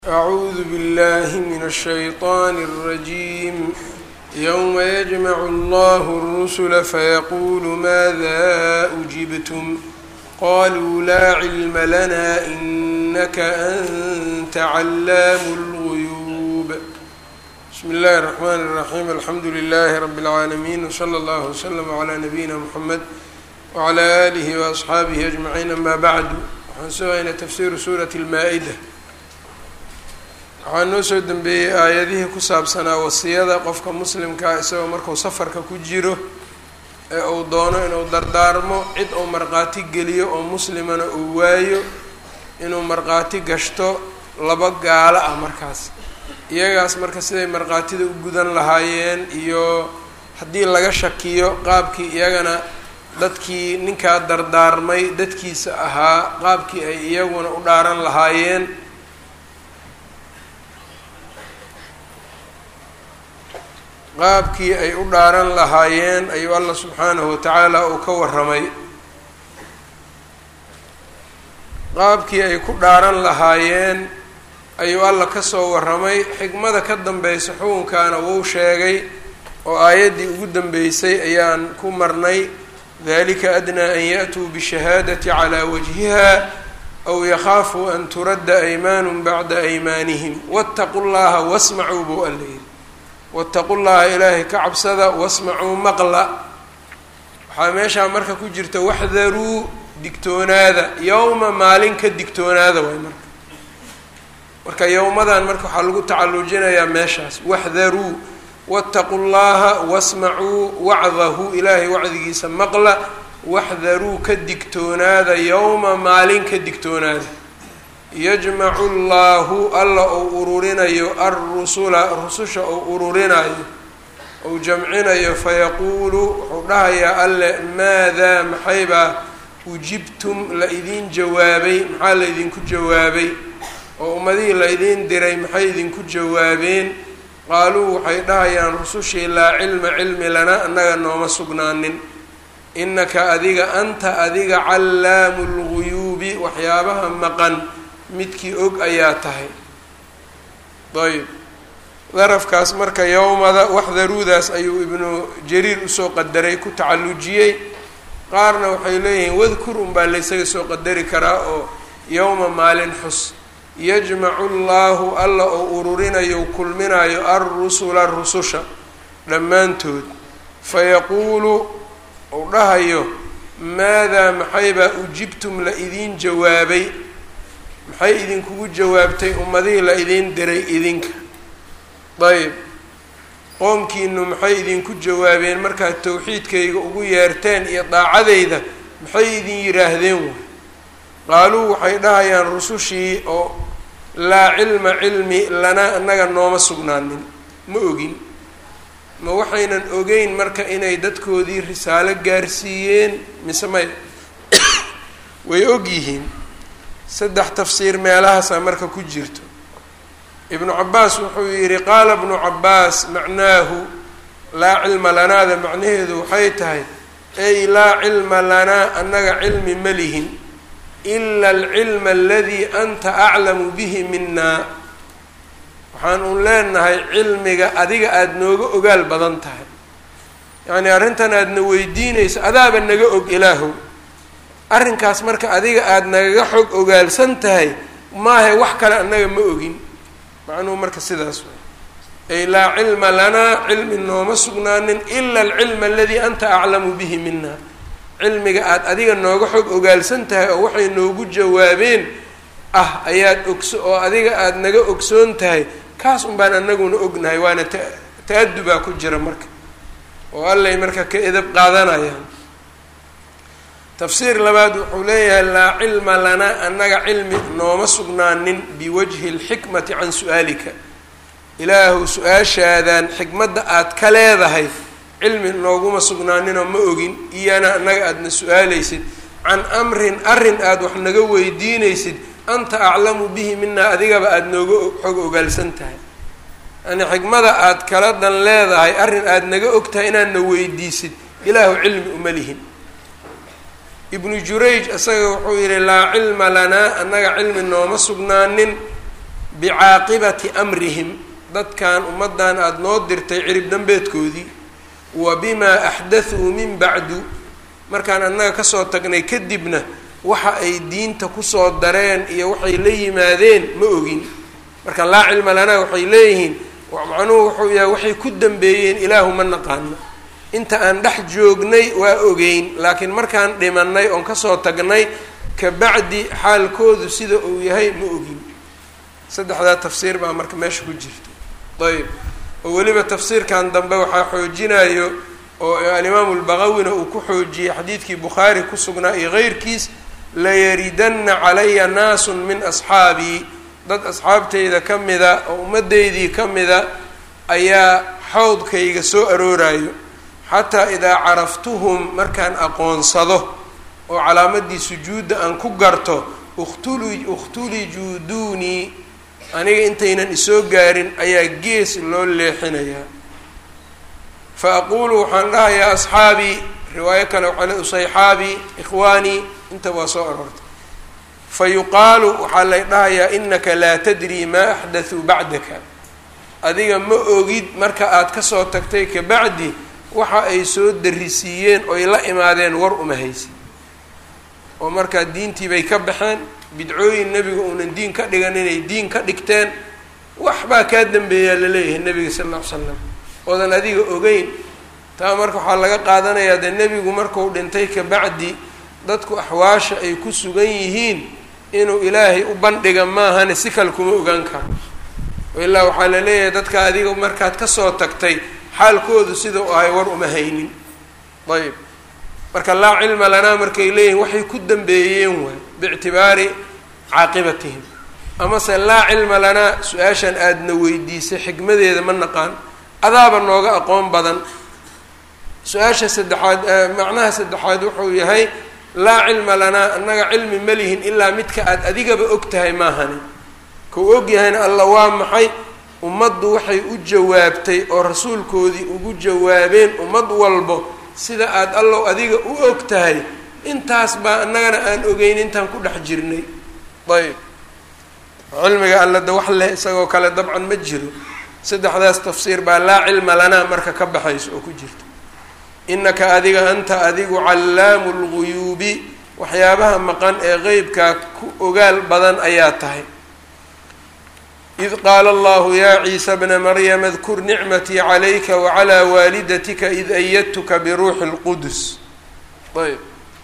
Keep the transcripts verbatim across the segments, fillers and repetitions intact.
أعوذ بالله من الشيطان الرجيم يوم يجمع الله الرسل فيقول ماذا أجبتم قالوا لا علم لنا إنك أنت علام الغيوب بسم الله الرحمن الرحيم الحمد لله رب العالمين وصلى الله وسلم على نبينا محمد وعلى آله وأصحابه أجمعين أما بعد waxaan sugaynaa tafsiiru suurati الmaa-ida waxaa noo soo dembeeyey aayadihii ku saabsanaa wasiyada qofka muslimkaa isagoo markuu safarka ku jiro ee uu doono inuu dardaarmo cid uu markhaati geliyo oo muslimana uu waayo inuu markhaati gashto laba gaalo ah markaas iyagaas marka siday markhaatida u gudan lahaayeen iyo haddii laga shakiyo qaabkii iyagana dadkii ninkaa dardaarmay dadkiisa ahaa qaabkii ay iyaguna u dhaaran lahaayeen qaabkii ay u dhaaran lahaayeen ayuu allah subxaanahu watacaala uu ka warramay qaabkii ay ku dhaaran lahaayeen ayuu alla kasoo warramay xikmada ka dambeysa xukunkaana wuu sheegay oo aayaddii ugu dambeysay ayaan ku marnay dalika adnaa an ya'tuu bishahaadati calaa wajhiha aw yakhaafuu an turadda aymaanun bacda aymaanihim waataqu llaha wasmacuu buu alla yidhi waataqu llaha ilaahay ka cabsada wasmacuu maqla waxaa meeshaa marka ku jirta waxdaruu digtoonaada yowma maalin ka digtoonaada waay marka marka yowmadan marka waxaa lagu tacallujinayaa meeshaas waxdaruu waataqu llaha wasmacuu wacdahu ilaahay wacdigiisa maqla waxdaruu ka digtoonaada yowma maalin ka digtoonaada yajmacu llaahu alla ou ururinayo alrusula rususha ou ururinayo ou jamcinayo fayaquulu wuxuu dhahayaa alle maadaa maxaybaa ujibtum la idiin jawaabay maxaa la idinku jawaabay oo ummadihii la idiin diray maxay idinku jawaabeen qaaluu waxay dhahayaan rusushii laa cilma cilmi lana annaga nooma sugnaanin innaka adiga anta adiga callaamu lguyuubi waxyaabaha maqan midkii og ayaa tahay ayb darafkaas marka yowmada waxdaruudaas ayuu ibnu jariir usoo qadaray ku tacallujiyey qaarna waxay leeyihiin wadkur unbaa laysaga soo qadari karaa oo yowma maalin xus yajmacu llaahu alla oo ururinayo kulminayo alrusula rususha dhammaantood fayaquulu uu dhahayo maadaa maxaybaa ujibtum la idiin jawaabay maxay idinkugu jawaabtay ummadihii la idiin diray idinka dayib qoomkiinu maxay idinku jawaabeen markaad tawxiidkayga ugu yeerteen iyo daacadeyda maxay idin yidhaahdeen way qaaluu waxay dhahayaan rusushii oo laa cilma cilmi lana annaga nooma sugnaanin ma ogin ma waxaynan ogeyn marka inay dadkoodii risaalo gaarsiiyeen mise may way og yihiin saddex tafsiir meelahaasaa marka ku jirto ibnu cabaas wuxuu yidhi qaala ibnu cabaas macnaahu laa cilma lanaada macnaheedu waxay tahay ay laa cilma lanaa annaga cilmi ma lihin ila alcilma aladii anta aclamu bihi minaa waxaan un leenahay cilmiga adiga aada nooga ogaal badan tahay yacnii arrintan aadna weydiinayso adaaba naga og ilaahow arrinkaas marka adiga aada nagaga xog ogaalsan tahay maahe wax kale annaga ma ogin macnuhu marka sidaas way ay laa cilma lanaa cilmi nooma sugnaanin ila alcilma aladii anta aclamu bihi mina cilmiga aada adiga nooga xog ogaalsan tahay oo waxay noogu jawaabeen ah ayaad ogso oo adiga aada naga ogsoon tahay kaas un baan anaguna ognahay waana ta ta-adubaa ku jira marka oo allay marka ka edab qaadanayaan tafsiir labaad wuxuu leeyahay laa cilma lanaa annaga cilmi nooma sugnaanin biwajhi alxikmati can su-aalika ilaahu su-aashaadan xikmadda aada ka leedahay cilmi nooguma sugnaaninoo ma ogin iyana annaga aadna su-aalaysid can amrin arrin aada wax naga weydiinaysid anta aclamu bihi minaa adigaba aada nooga xog ogaalsan tahay yani xikmada aada kala dan leedahay arrin aada naga og tahay inaadna weydiisid ilaahu cilmi uma lihin ibnu jurayj isaga wuxuu yihi laa cilma lanaa annaga cilmi nooma sugnaanin bicaaqibati amrihim dadkan ummaddan aada noo dirtay cirib dambeedkoodii wa bimaa axdathuu min bacdu markaan annaga kasoo tagnay kadibna waxa ay diinta kusoo dareen iyo waxay la yimaadeen ma ogin marka laa cilma lanaa waxay leeyihiin macnuhu wuxuu yahay waxay ku dambeeyeen ilaahu ma naqaano inta aan dhex joognay waa ogeyn laakiin markaan dhimanay oon kasoo tagnay kabacdi xaalkoodu sida uu yahay ma ogin saddexdaa tafsiir baa marka meesha ku jirta ayb oo weliba tafsiirkan dambe waxaa xoojinayo oo alimaamu lbaqawina uu ku xoojiyey xadiidkii bukhaari ku sugnaa iyo keyrkiis layaridanna calaya naasun min asxaabii dad asxaabteyda ka mida oo ummaddeydii ka mida ayaa xawdkayga soo aroorayo xataa idaa caraftuhum markaan aqoonsado oo calaamadii sujuudda aan ku garto ukhtuli ukhtulijuu duunii aniga intaynan isoo gaarin ayaa gees loo leexinayaa fa aquulu waxaan dhahayaa asxaabii riwaayo kale waxaa le usayxaabii ikhwaanii inta waa soo aroortay fa yuqaalu waxaa lay dhahayaa inaka laa tadrii maa axdathuu bacdaka adiga ma ogid marka aad kasoo tagtay kabacdi waxa ay soo darisiiyeen oy la imaadeen war uma haysin oo markaa diintii bay ka baxeen bidcooyin nebiga uunan diin ka dhigan inay diin ka dhigteen waxbaa kaa dambeeyaa laleeyahay nebiga sala alla ly slam oodan adiga ogeyn taa marka waxaa laga qaadanayaa dee nebigu markuu dhintay kabacdi dadku axwaasha ay ku sugan yihiin inuu ilaahay u bandhiga maahane si kale kuma ogaan karo ilaa waxaa la leeyahay dadka adiga markaad kasoo tagtay xaalkoodu sida u ahay war uma haynin ayb marka laa cilma lanaa markay leeyihin waxay ku dambeeyeen waay biictibaari caaqibatihim amase laa cilma lanaa su-aashan aadna weydiisay xikmadeeda ma naqaan adaaba nooga aqoon badan su-aasha saddexaad macnaha saddexaad wuxuu yahay laa cilma lanaa annaga cilmi ma lihin ilaa midka aada adigaba og tahay maahani kau og yahayna alla waa maxay ummaddu waxay u jawaabtay oo rasuulkoodii ugu jawaabeen ummad walbo sida aada allow adiga u og tahay intaas baa annagana aan ogeyn intaan ku dhex jirnay ayb cilmiga alla da wax leh isagoo kale dabcan ma jiro saddexdaas tafsiir baa laa cilma lanaa marka ka baxayso oo ku jirta innaka adiga anta adigu callaamu lguyuubi waxyaabaha maqan ee qeybkaa ku ogaal badan ayaa tahay id qaala allahu yaa ciisa bna maryama adkur nicmatii calayka wacalaa waalidatika id ayadtuka biruuxi اlqudus ayb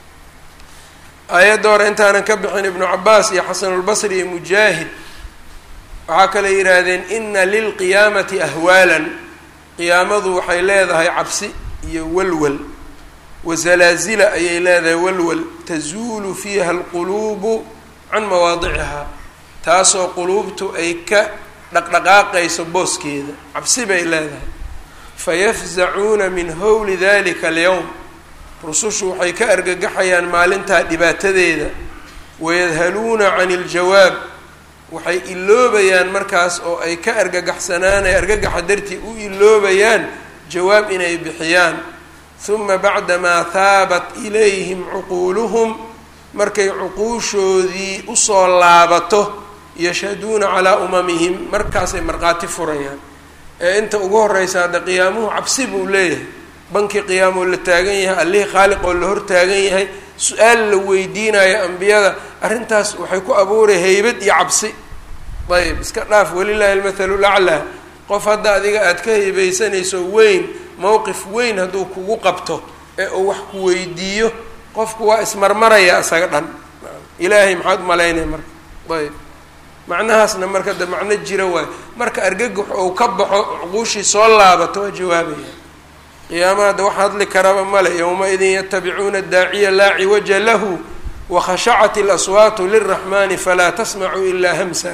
aayadda hore intaanan ka bixin ibnu cabaas iyo xasanulbasri iyo mujaahid waxaa kale yidhaahdeen ina lilqiyaamati ahwaalan qiyaamadu waxay leedahay cabsi iyo walwal wazalaazila ayay leedahay walwal tazuulu fiiha alquluubu can mawaadicihaa taasoo quluubtu ay ka dhaqdhaqaaqayso booskeeda cabsi bay leedahay fayafzacuuna min howli dalika alyowm rusushu waxay ka argagaxayaan maalintaa dhibaatadeeda wayadhaluuna can iljawaab waxay iloobayaan markaas oo ay ka argagaxsanaanay argagaxa dartii u iloobayaan jawaab inay bixiyaan huma bacdamaa haabat ilayhim cuquuluhum markay cuquushoodii usoo laabato yashhaduuna calaa umamihim markaasay markhaati furayaan ee inta ugu horreysa hadda qiyaamuhu cabsi buu leeyahay bankii qiyaamoo la taagan yahay allihii khaaliq oo la hor taagan yahay su-aal la weydiinayo ambiyada arrintaas waxay ku abuuray haybad iyo cabsi ayb iska dhaaf walilaahi almathalu laclaa qof hadda adiga aada ka haybaysanayso weyn mowqif weyn hadduu kugu qabto ee uu wax ku weydiiyo qofku waa ismarmaraya isaga dhan ilaahay maxaad umalaynaya marka ayb macnahaasna marka de macno jira waayo marka argagax ou ka baxo cuquushii soo laabato waa jawaabaya qiyaamaha da wax hadli karaba male yowma-idin yatabicuuna daaciya laa ciwaja lahu wakhashacat اlaswaatu lilraxmani falaa tasmacu ilaa hamsa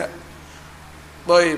ayb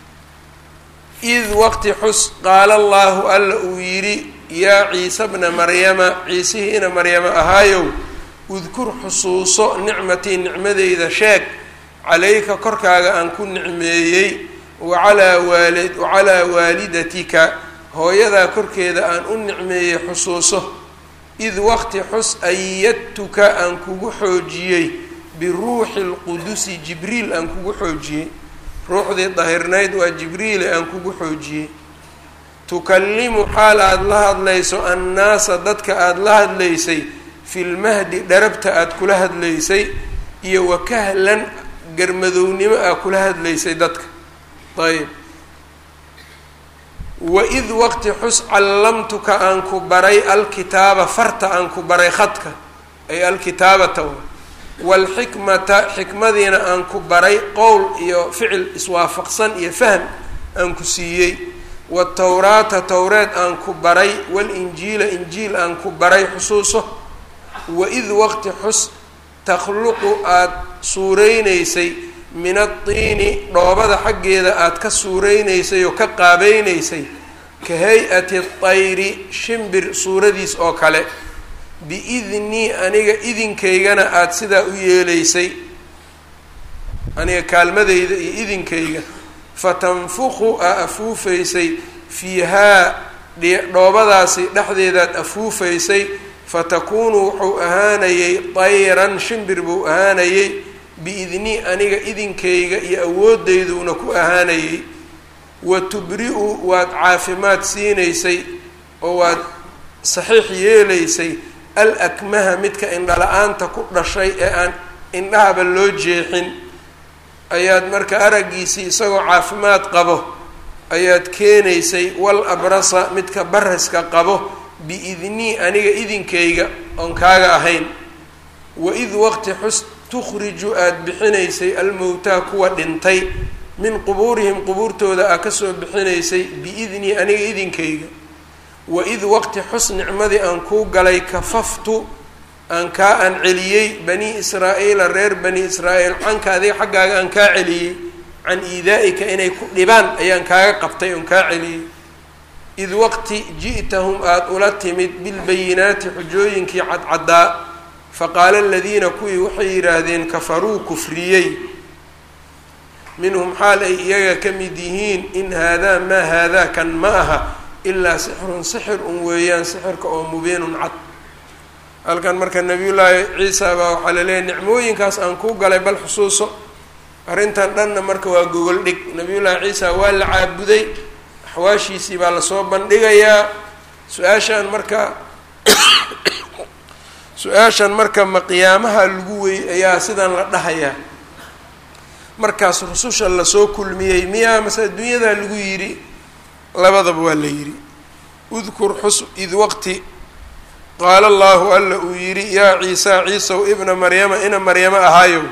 id waqti xus qaala allahu alla uu yidhi yaa ciisa bna maryama ciisihii ina maryama ahaayow udkur xusuuso nicmatii nicmadeyda sheeg calayka korkaaga aan ku nicmeeyey waalaa waali wacalaa waalidatika hooyadaa korkeeda aan u nicmeeyey xusuuso id waqti xus ayadtuka aan kugu xoojiyey biruuxi اlqudusi jibriil aan kugu xoojiyey ruuxdii dahirnayd waa jibriile aan kugu xoojiyey tukallimu xaal aada la hadlayso annaasa dadka aada la hadlaysay filmahdi dharabta aada kula hadlaysay iyo wakahlan garmadownimo aa kula hadlaysay dadka ayb waid waqti xus callamtuka aan ku baray alkitaaba farta aan ku baray khadka ay alkitaabata waalxikmata xikmadiina aan ku baray qowl iyo ficil iswaafaqsan iyo fahm aan ku siiyey watawraata towreed aan ku baray walinjiila injiil aan ku baray xusuuso waid waqti xus takhluqu aada suureynaysay min addiini dhoobada xaggeeda aada ka suureynaysay oo ka qaabeynaysay ka hay-ati tayri shimbir suuradiis oo kale biidnii aniga idinkaygana aada sidaa u yeelaysay aniga kaalmadeyda iyo idinkayga fatanfuqu aa afuufaysay fiihaa dhoobadaasi dhexdeedaad afuufaysay fatakuunu wuxuu ahaanayay tayran shimbir buu ahaanayay biidnii aniga idinkayga iyo awoodeyduuna ku ahaanayay wa tubri-u waad caafimaad siinaysay oo waad saxiix yeelaysay al akmaha midka indhala-aanta ku dhashay ee aan indhahaba loo jeexin ayaad marka araggiisii isagoo caafimaad qabo ayaad keenaysay wal abrasa midka baraska qabo biidnii aniga idinkayga oon kaaga ahayn waid waqti xus tukhriju aada bixinaysay almowtaa kuwa dhintay min qubuurihim qubuurtooda aa kasoo bixinaysay biidnii aniga idinkayga waid waqti xus nicmadii aan kuu galay kafaftu aan kaa aan celiyey bani israa'iila reer bani israa'iil canka adiga xaggaaga aan kaa celiyey can iidaa-ika inay ku dhibaan ayaan kaaga qabtay oon kaa celiyey id waqti ji'tahum aada ula timid bilbayinaati xujooyinkii cadcaddaa faqaala aladiina kuwii waxay yidhaahdeen kafaruu kufriyey minhum xaal ay iyaga ka mid yihiin in haadaa maa haadaa kan ma aha ilaa sixrun sixir un weeyaan sixirka oo mubiinun cad halkan marka nabiyullaahi ciisa baa waxaa laleeyahy nicmooyinkaas aan kuu galay bal xusuuso arrintan dhanna marka waa gogol dhig nabiyullaahi ciisa waa la caabuday axwaashiisii baa lasoo bandhigayaa su-aashaan marka su-aashan marka ma qiyaamaha lagu wey ayaa sidan la dhahayaa markaas rususha lasoo kulmiyey miyaa mase adduunyadaa lagu yidhi labadaba waa la yidhi udkur xus id waqti qaala allahu alla uu yidhi yaa ciisa ciisaw ibna maryama ina maryamo ahaayow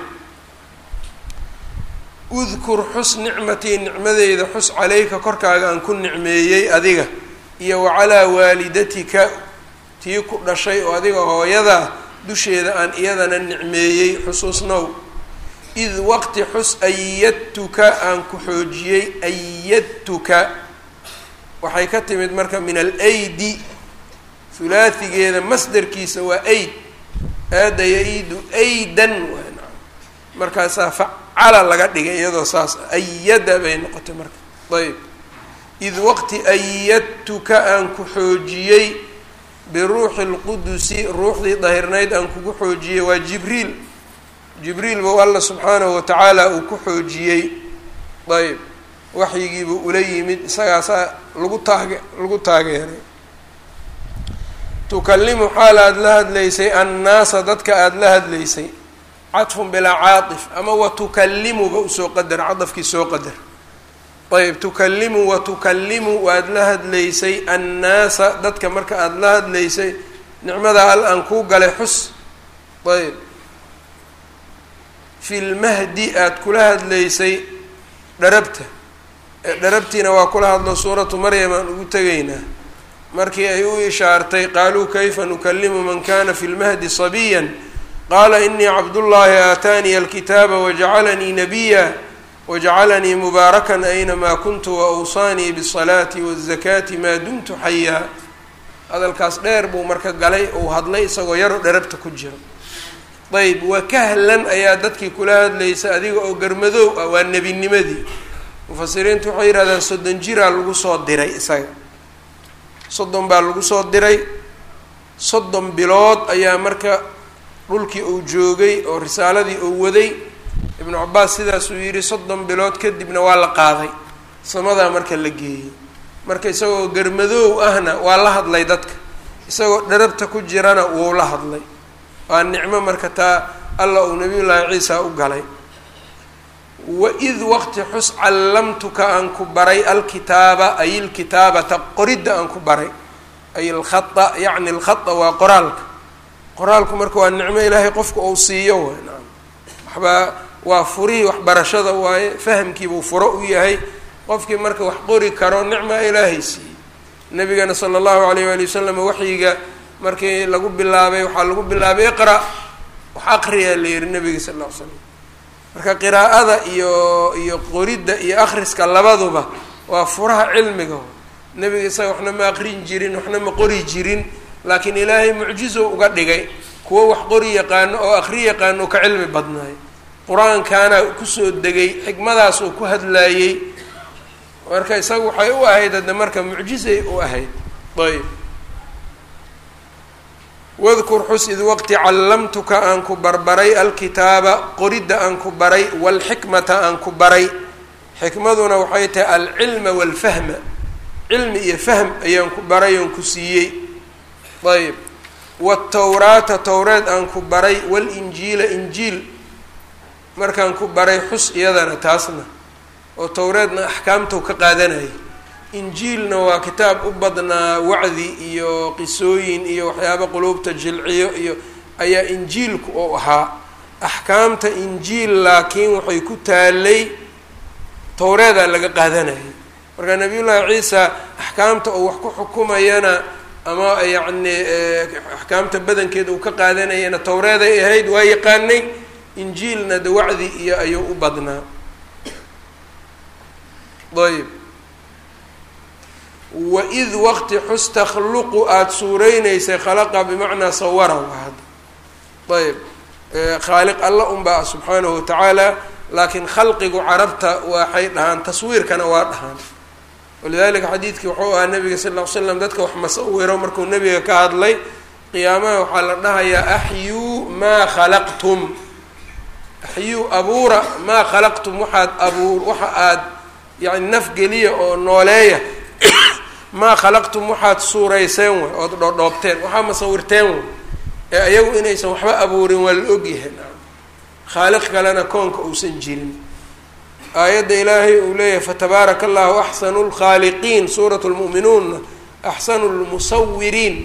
udkur xus nicmatii nicmadeyda xus calayka korkaaga aan ku nicmeeyey adiga iyo wacalaa waalidatika tii ku dhashay oo adiga hooyadaa dusheeda aan iyadana nicmeeyey xusuusnow id waqti xus ayadtuka aan ku xoojiyey ayadtuka waxay ka timid marka min alaydi hulaathigeeda masdarkiisa waa aid aada yaidu aydan markaasaa facala laga dhigay iyadoo saas ayada bay noqotay marka ayb id waqti ayadtuka aan ku xoojiyey biruuxi lqudusi ruuxdii dahirnayd aan kugu xoojiyey waa jibriil jibriil buu alla subxaanahu watacaala uu ku xoojiyey ayb waxyigiibuu ula yimid isagaasaa lagu taage lagu taageeray tukallimu xaal aada la hadlaysay annaasa dadka aada la hadlaysay cadfun bilaa caatif ama watukallimuba usoo qadar cadafkii soo qadar ayb tukallimu watukallimu waad la hadlaysay annaasa dadka marka aada la hadlaysay nicmada al aan kuu galay xus ayb fi lmahdi aada kula hadlaysay dharabta dharabtiina waa kula hadlo suuratu maryam aan ugu tegaynaa markii ay u ishaartay qaaluu kayfa nukallimu man kana fi lmahdi sabiyan qaala inii cabdullaahi aataaniya alkitaaba wajacalanii nabiya wajacalanii mubaarakan aynamaa kuntu waawsaanii bisalaati wazakaati maa dumtu xayaa hadalkaas dheer buu marka galay uu hadlay isagoo yaroo dharabta ku jiro ayb wakahlan ayaa dadkii kula hadlaysa adiga oo garmadoow ah waa nebinimadii mufasiriintu waxay yidhahdaan soddon jiraa lagu soo diray isaga soddon baa lagu soo diray soddon bilood ayaa marka dhulkii uu joogay oo risaaladii uu waday ibnu cabaas sidaasuu yidhi soddon bilood kadibna waa la qaaday samadaa marka la geeyey marka isagoo garmadoow ahna waa la hadlay dadka isagoo dharabta ku jirana wuu la hadlay waa nicmo marka taa alla uu nabiyullaahi ciisa u galay waid waqti xus callamtuka aan ku baray alkitaaba ay ilkitaabata qoridda aan ku baray ay alkhata yacni alkhata waa qoraalka qoraalku marka waa nicmo ilaahay qofka uu siiyo way naam waxbaa waa furihii waxbarashada waaye fahamkiibuu furo u yahay qofkii marka wax qori karo nicma ilaahay siiyey nabigana sala allahu alayh waali wasalam waxyiga markii lagu bilaabay waxaa lagu bilaabay iqra wax aqriyaa la yihi nabiga sal lla ly slam marka qiraa'ada iyo iyo qoridda iyo akhriska labaduba waa furaha cilmiga nebiga isaga waxna ma aqrin jirin waxna ma qori jirin laakiin ilaahay mucjizo uga dhigay kuwo wax qori yaqaano oo aqri yaqaano ka cilmi badnaayo qur-aankaana kusoo degay xikmadaas uu ku hadlaayey marka isaga waxay u ahayd hadda marka mucjizay u ahayd ayb wadkur xus id waqti callamtuka aan ku barbaray alkitaaba qoridda aan ku baray waalxikmata aan ku baray xikmaduna waxay tahay alcilma waalfahma cilmi iyo fahm ayaan ku baray oon ku siiyey ayb waatawraata towreed aan ku baray waalinjiila injiil markaan ku baray xus iyadana taasna oo towreedna axkaamtau ka qaadanayay injiilna waa kitaab u badnaa wacdi iyo qisooyin iyo waxyaaba quluubta jilciyo iyo ayaa injiilku oo ahaa axkaamta injiil laakiin waxay ku taalay towreedaa laga qaadanayay marka nabiyullaahi ciisa axkaamta oo wax ku xukumayana ama yacni axkaamta badankeeda uu ka qaadanayana towreeday ahayd waa yaqaanay injiilna de wacdi iyo ayuu u badnaa ayb waid waqti xus takhluqu aada suureynaysay khalaqa bimacnaa sawara wahad ayb khaaliq alla unbaa subxaanahu watacaala laakiin khalqigu carabta waxay dhahaan taswiirkana waa dhahaan walidalika xadiidkii wuxuu ahaa nabiga sal ll ly slam dadka wax masawiro markuu nabiga ka hadlay qiyaamaha waxaa la dhahayaa axyuu maa khalaqtum axyuu abuura maa khalaqtum waxaad abuur waxa aada yani nafgeliya oo nooleeya maa khalaqtum waxaad suurayseen way ood dhoodhoobteen waxaa masawirteen way ee ayagu inaysan waxba abuurin waa la ogyahay khaaliq kalena koonka uusan jirin aayadda ilaahay uu leeyahay fatabaaraka allahu axsanu lkhaaliqiin suuratu lmu'minuunna axsanu lmusawiriin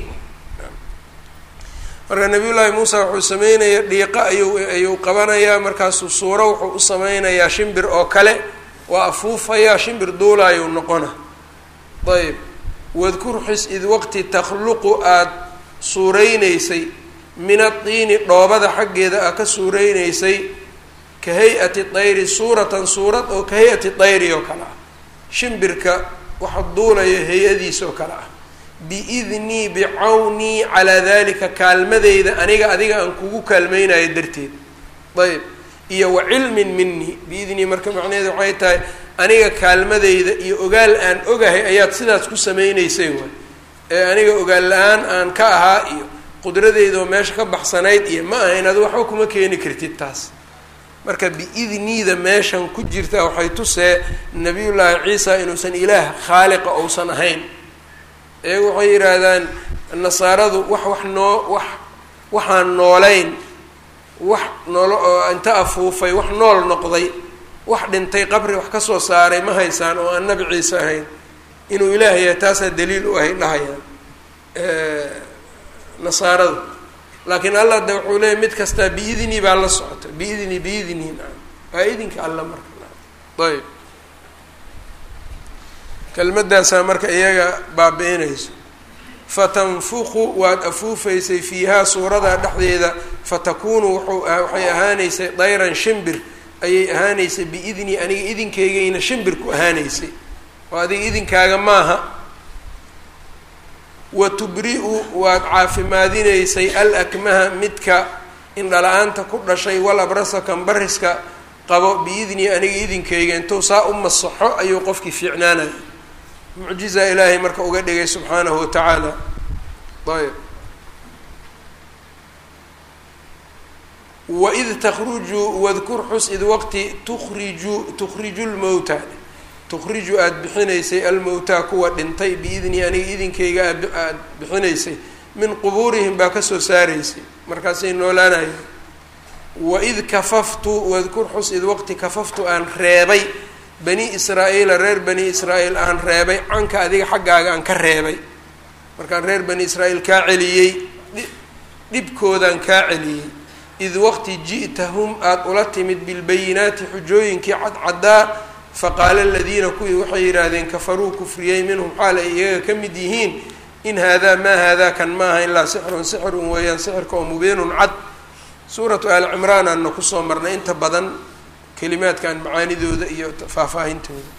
marka nabiyullaahi muusa wuxuu sameynaya dhiiqa ayuu ayuu qabanayaa markaasuu suuro wuxuu u sameynayaa shimbir oo kale waa afuufayaa shimbir duulaayuu noqona ayb wadkur xis id waqti takhluqu aada suureynaysay min adiini dhoobada xaggeeda aa ka suureynaysay ka hay-ati dayri suuratan suurad oo ka hay-ati dayri oo kale ah shimbirka waxa duulaya hay-adiisa oo kale ah biidnii bicawnii calaa dalika kaalmadeyda aniga adiga aan kugu kaalmeynayo darteed ayb iyo wa cilmin minii biidnii marka macnaheedu waxay tahay aniga kaalmadeyda iyo ogaal aan ogahay ayaad sidaas ku sameyneysay waay ee aniga ogaal la-aan aan ka ahaa iyo qudradeyda oo meesha ka baxsanayd iyo ma ahayn adi waxba kuma keeni kartid taas marka biidniida meeshan ku jirta waxay tusee nabiyullaahi ciisa inuusan ilaah khaaliqa ousan ahayn eegu waxay yidhaahdaan nasaaradu wax wax noo wax waxaan noolayn wax noolo oo inta afuufay wax nool noqday wax dhintay qabri wax ka soo saaray ma haysaan oo aan nabi ciise ahayn inuu ilaah yahay taasaa daliil u ahay dhahayaan nasaaradu laakiin allah de wuxuu leeyahy mid kastaa biidnii baa la socota biidni biidnii naam waa idinka alla marka ayb kelmadaasaa marka iyaga baabi-inayso fatanfuqu waad afuufaysay fiihaa suuradaa dhexdeeda fatakuunu wuxuu waxay ahaanaysay dayran shimbir ayay ahaanaysay biidnii aniga idinkaygayna shimbir ku ahaanaysay oo adiga idinkaaga maaha wa tubri-u waad caafimaadinaysay al akmaha midka indhala-aanta ku dhashay wal abrasa kambariska qabo biidnii aniga idinkayga intuu saa u masaxo ayuu qofkii fiicnaanaya mucjiza ilaahay marka uga dhigay subxaanahu watacaala ayb waid takhrujuu wadkur xus id waqti tukhriju tukhriju lmowta tukhriju aada bixinaysay almowtaa kuwa dhintay biidnii aniga idinkayga aada bixinaysay min qubuurihim baa kasoo saaraysay markaasay noolaanayeen waid kafaftu wadkur xus id waqti kafaftu aan reebay bani israa-iila reer bani israa-iil aan reebay canka adiga xaggaaga aan ka reebay markaan reer bani israa-iil kaa celiyey dhibkoodaan kaa celiyey id waqti ji'tahum aada ula timid bilbayinaati xujooyinkii cadcaddaa faqaala aladiina kuwii waxay yidhaahdeen kafaruu kufriyey minhum xaal ay iyaga ka mid yihiin in haadaa maa haadaa kan maaha ilaa sixrun sixrun weeyaan sixirka oo mubiinun cad suuratu aali cimraan aanna kusoo marnay inta badan kelimaadkan macaanidooda iyo faahfaahintooda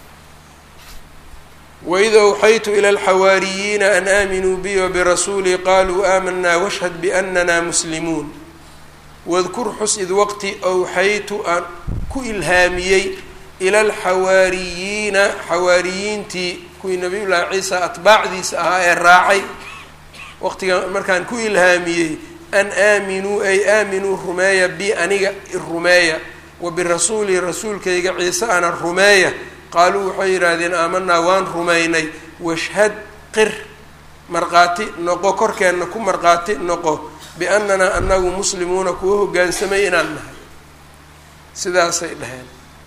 waid awxaytu ila alxawaariyiina an aaminuu bi wabirasuulii qaluu aamanaa washhad biannana muslimuun wadkur xus id waqti awxaytu aan ku ilhaamiyey ila alxawaariyiina xawaariyiintii kuwii nabiyullaahi ciisa atbaacdiisa ahaa ee raacay waqtiga markaan ku ilhaamiyey an aaminuu ay aaminuu rumeeya bi aniga rumeeya wabirasuuli rasuulkayga ciise ana rumeeya qaaluu waxay yidhaahdeen aamanaa waan rumaynay washhad qir markhaati noqo korkeenna ku markhaati noqo biannanaa anagu muslimuuna kuwa hoggaansamay inaan nahay sidaasay dhaheen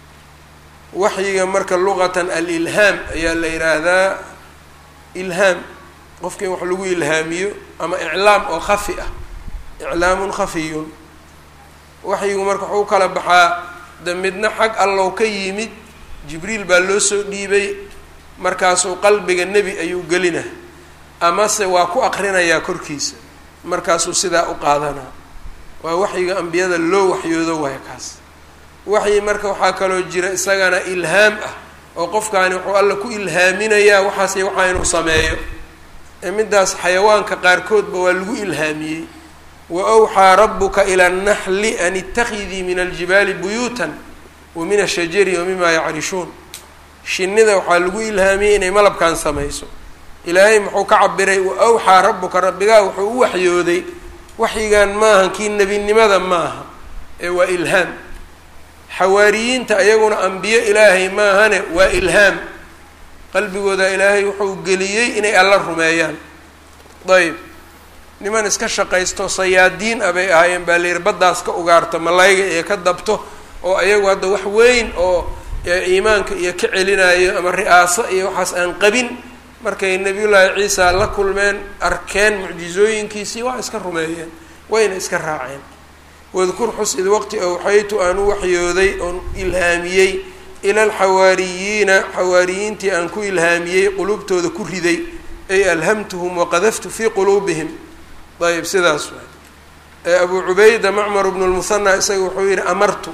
waxyiga marka luqatan alilhaam ayaa la yidhaahdaa ilhaam qofka in wax lagu ilhaamiyo ama iclaam oo khafi ah iclaamun khafiyun waxyigu marka waxuu kala baxaa de midna xag allow ka yimid jibriil baa loo soo dhiibay markaasuu qalbiga nebi ayuu gelina amase waa ku aqrinayaa korkiisa markaasuu sidaa u qaadanaa waa waxyiga ambiyada loo waxyoodo waaya kaas waxyi marka waxaa kaloo jira isagana ilhaam ah oo qofkaani wuxuu alla ku ilhaaminayaa waxaase waxaa inuu sameeyo ee midaas xayawaanka qaarkoodba waa lagu ilhaamiyey wa awxaa rabuka ila annaxli an ittakhidii min aljibaali buyuutan wa min ashajari wa mima yacrishuun shinnida waxaa lagu ilhaamiyey inay malabkan samayso ilaahay muxuu ka cabiray wa awxaa rabuka rabbigaa wuxuu u waxyooday waxyigan maaha kii nebinimada maaha ee waa ilhaam xawaariyiinta ayaguna ambiye ilaahay maahane waa ilhaam qalbigooda ilaahay wuxuu geliyey inay alla rumeeyaan ayb niman iska shaqaysto sayaadiin ah bay ahaayeen baa layidhi baddaas ka ugaarta malayga iyo ka dabto oo ayagu hadda wax weyn oo iimaanka iyo ka celinayo ama ri'aaso iyo waxaas aan qabin markay nebiyullaahi ciisa la kulmeen arkeen mucjizooyinkiisii waa iska rumeeyeen wayna iska raaceen wadkur xus id waqti awxaytu aan u waxyooday oon ilhaamiyey ila alxawaariyiina xawaariyiintii aan ku ilhaamiyey quluubtooda ku riday ay alhamtuhum waqadaftu fii quluubihim ayb sidaas waay ee abu cubayda macmar bnu lmuhanaa isaga wuxuu yihi amartu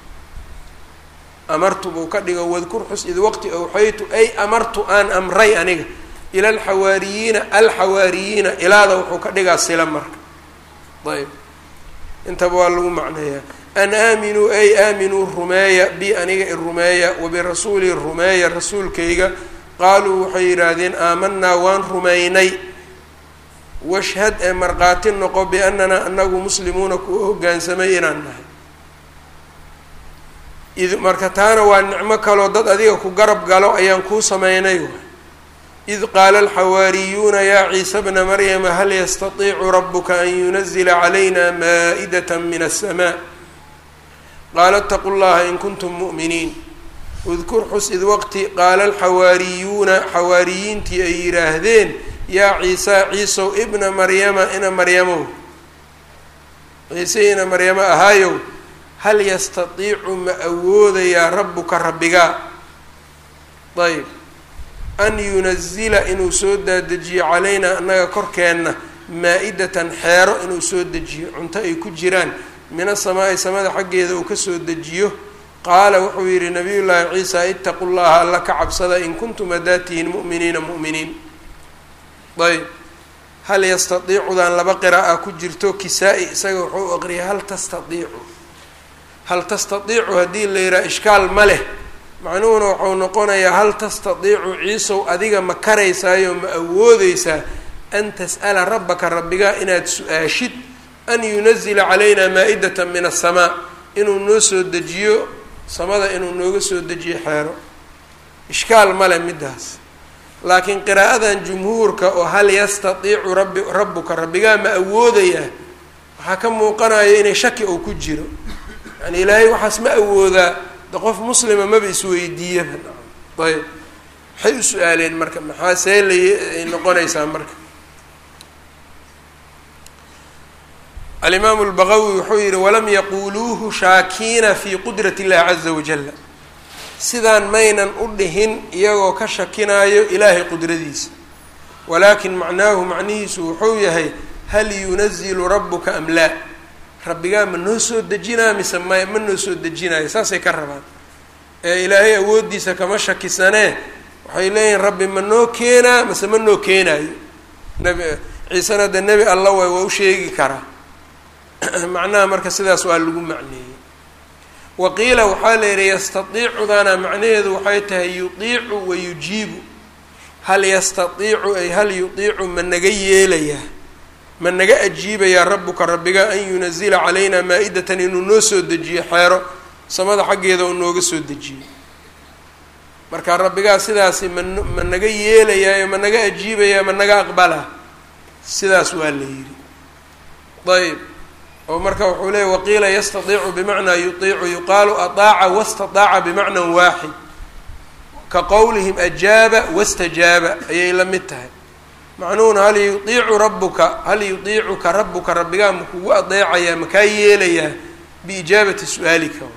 amartu buu ka dhigo wadkur xus id waqti awxaytu ay amartu aan amray aniga ila alxawaariyiina alxawaariyiina ilaada wuxuu ka dhigaa sila marka ayb intaba waa lagu macneeyaa an aaminuu ay aaminuu rumeeya bi aniga i rumeeya wabirasuulii rumeeya rasuulkayga qaaluu waxay yidhaahdeen aamanaa waan rumaynay washhad ee markhaati noqo biannanaa anagu muslimuuna kuwa hoggaansamay inaan nahay id marka taana waa nicmo kaloo dad adiga ku garab galo ayaan kuu sameynay id qaala alxawaariyuuna yaa ciisa bna maryama hal yastatiicu rabuka an yunazila calayna maa'idata min aلsamaa qaala اtaqu llaha in kuntum mu'miniin udkur xus id waqti qaala alxawaariyuuna xawaariyiintii ay yidhaahdeen yaa ciisa ciisow ibna maryama ina maryamow ciise ina maryamo ahaayow hal yastatiicu ma awoodayaa rabuka rabbigaa ayb an yunazila inuu soo daadejiyo calaynaa annaga korkeenna maa-idatan xeero inuu soo dejiyo cunto ay ku jiraan min asamaa'i samada xaggeeda uu kasoo dejiyo qaala wuxuu yidhi nabiyullaahi ciisa itaqu llaha alla ka cabsada in kuntum haddaad tihiin mu'miniina mu'miniin ayb hal yastatiicudan laba qiraa'a ku jirto kisaa-i isaga wuxuu aqriyay hal tastatiicu hal tastatiicu haddii la yidhaha ishkaal ma leh macnuhuna waxau noqonayaa hal tastatiicu ciisow adiga ma karaysaayo ma awoodeysaa an tas'ala rabbaka rabbigaa inaad su-aashid an yunazila calayna maa-idatan min aلsamaa inuu noo soo dejiyo samada inuu nooga soo dejiyo xeero ishkaal male midaas laakiin qiraa'adan jumhuurka oo hal yastatiicu rabbi rabbuka rabbigaa ma awoodayaa waxaa ka muuqanaya inay shaki oo ku jiro yani ilaahay waxaas ma awoodaa de qof muslima maba isweydiiyaba ayb waxay u su-aaleen marka maxaa see lay noqonaysaa marka alimaamu lbaqawi wuxuu yihi walam yaquuluuhu shaakiina fi qudrat illahi caza wajala sidaan maynan u dhihin iyagoo ka shakinaayo ilaahay qudradiisa walaakin macnaahu macnihiisu wuxuu yahay hal yunazilu rabuka am laa rabbigaa ma noo soo dejinaa mise ma ma noo soo dejinayo saasay ka rabaan ee ilaahay awooddiisa kama shakisanee waxay leeyihin rabbi ma noo keenaa mase ma noo keenaayo nabi ciisena de nebi alla way waa u sheegi karaa macnaha marka sidaas waa lagu macneeyey waqiila waxaa la yihi yastatiicudana macnaheedu waxay tahay yudiicu wa yujiibu hal yastatiicu ay hal yudiicu ma naga yeelayaa ma naga ajiibayaa rabbuka rabbiga an yunazila calayna maa-idatan inuu noo soo dejiyo xeero samada xaggeeda uu nooga soo dejiyo marka rabbigaa sidaasi ma ma naga yeelayaayo ma naga ajiibayaa ma naga aqbalaa sidaas waa la yidhi ayb oo marka wuxuu leeyay waqiila yastatiicu bimacnaa yudiicu yuqaalu adaaca wastataaca bimacnan waaxid ka qowlihim ajaaba wastajaaba ayay la mid tahay macnuhuna hal yudiicu rabuka hal yudiicuka rabuka rabbigaa ma kugu adeecayaa makaa yeelayaa biijaabati su-aalika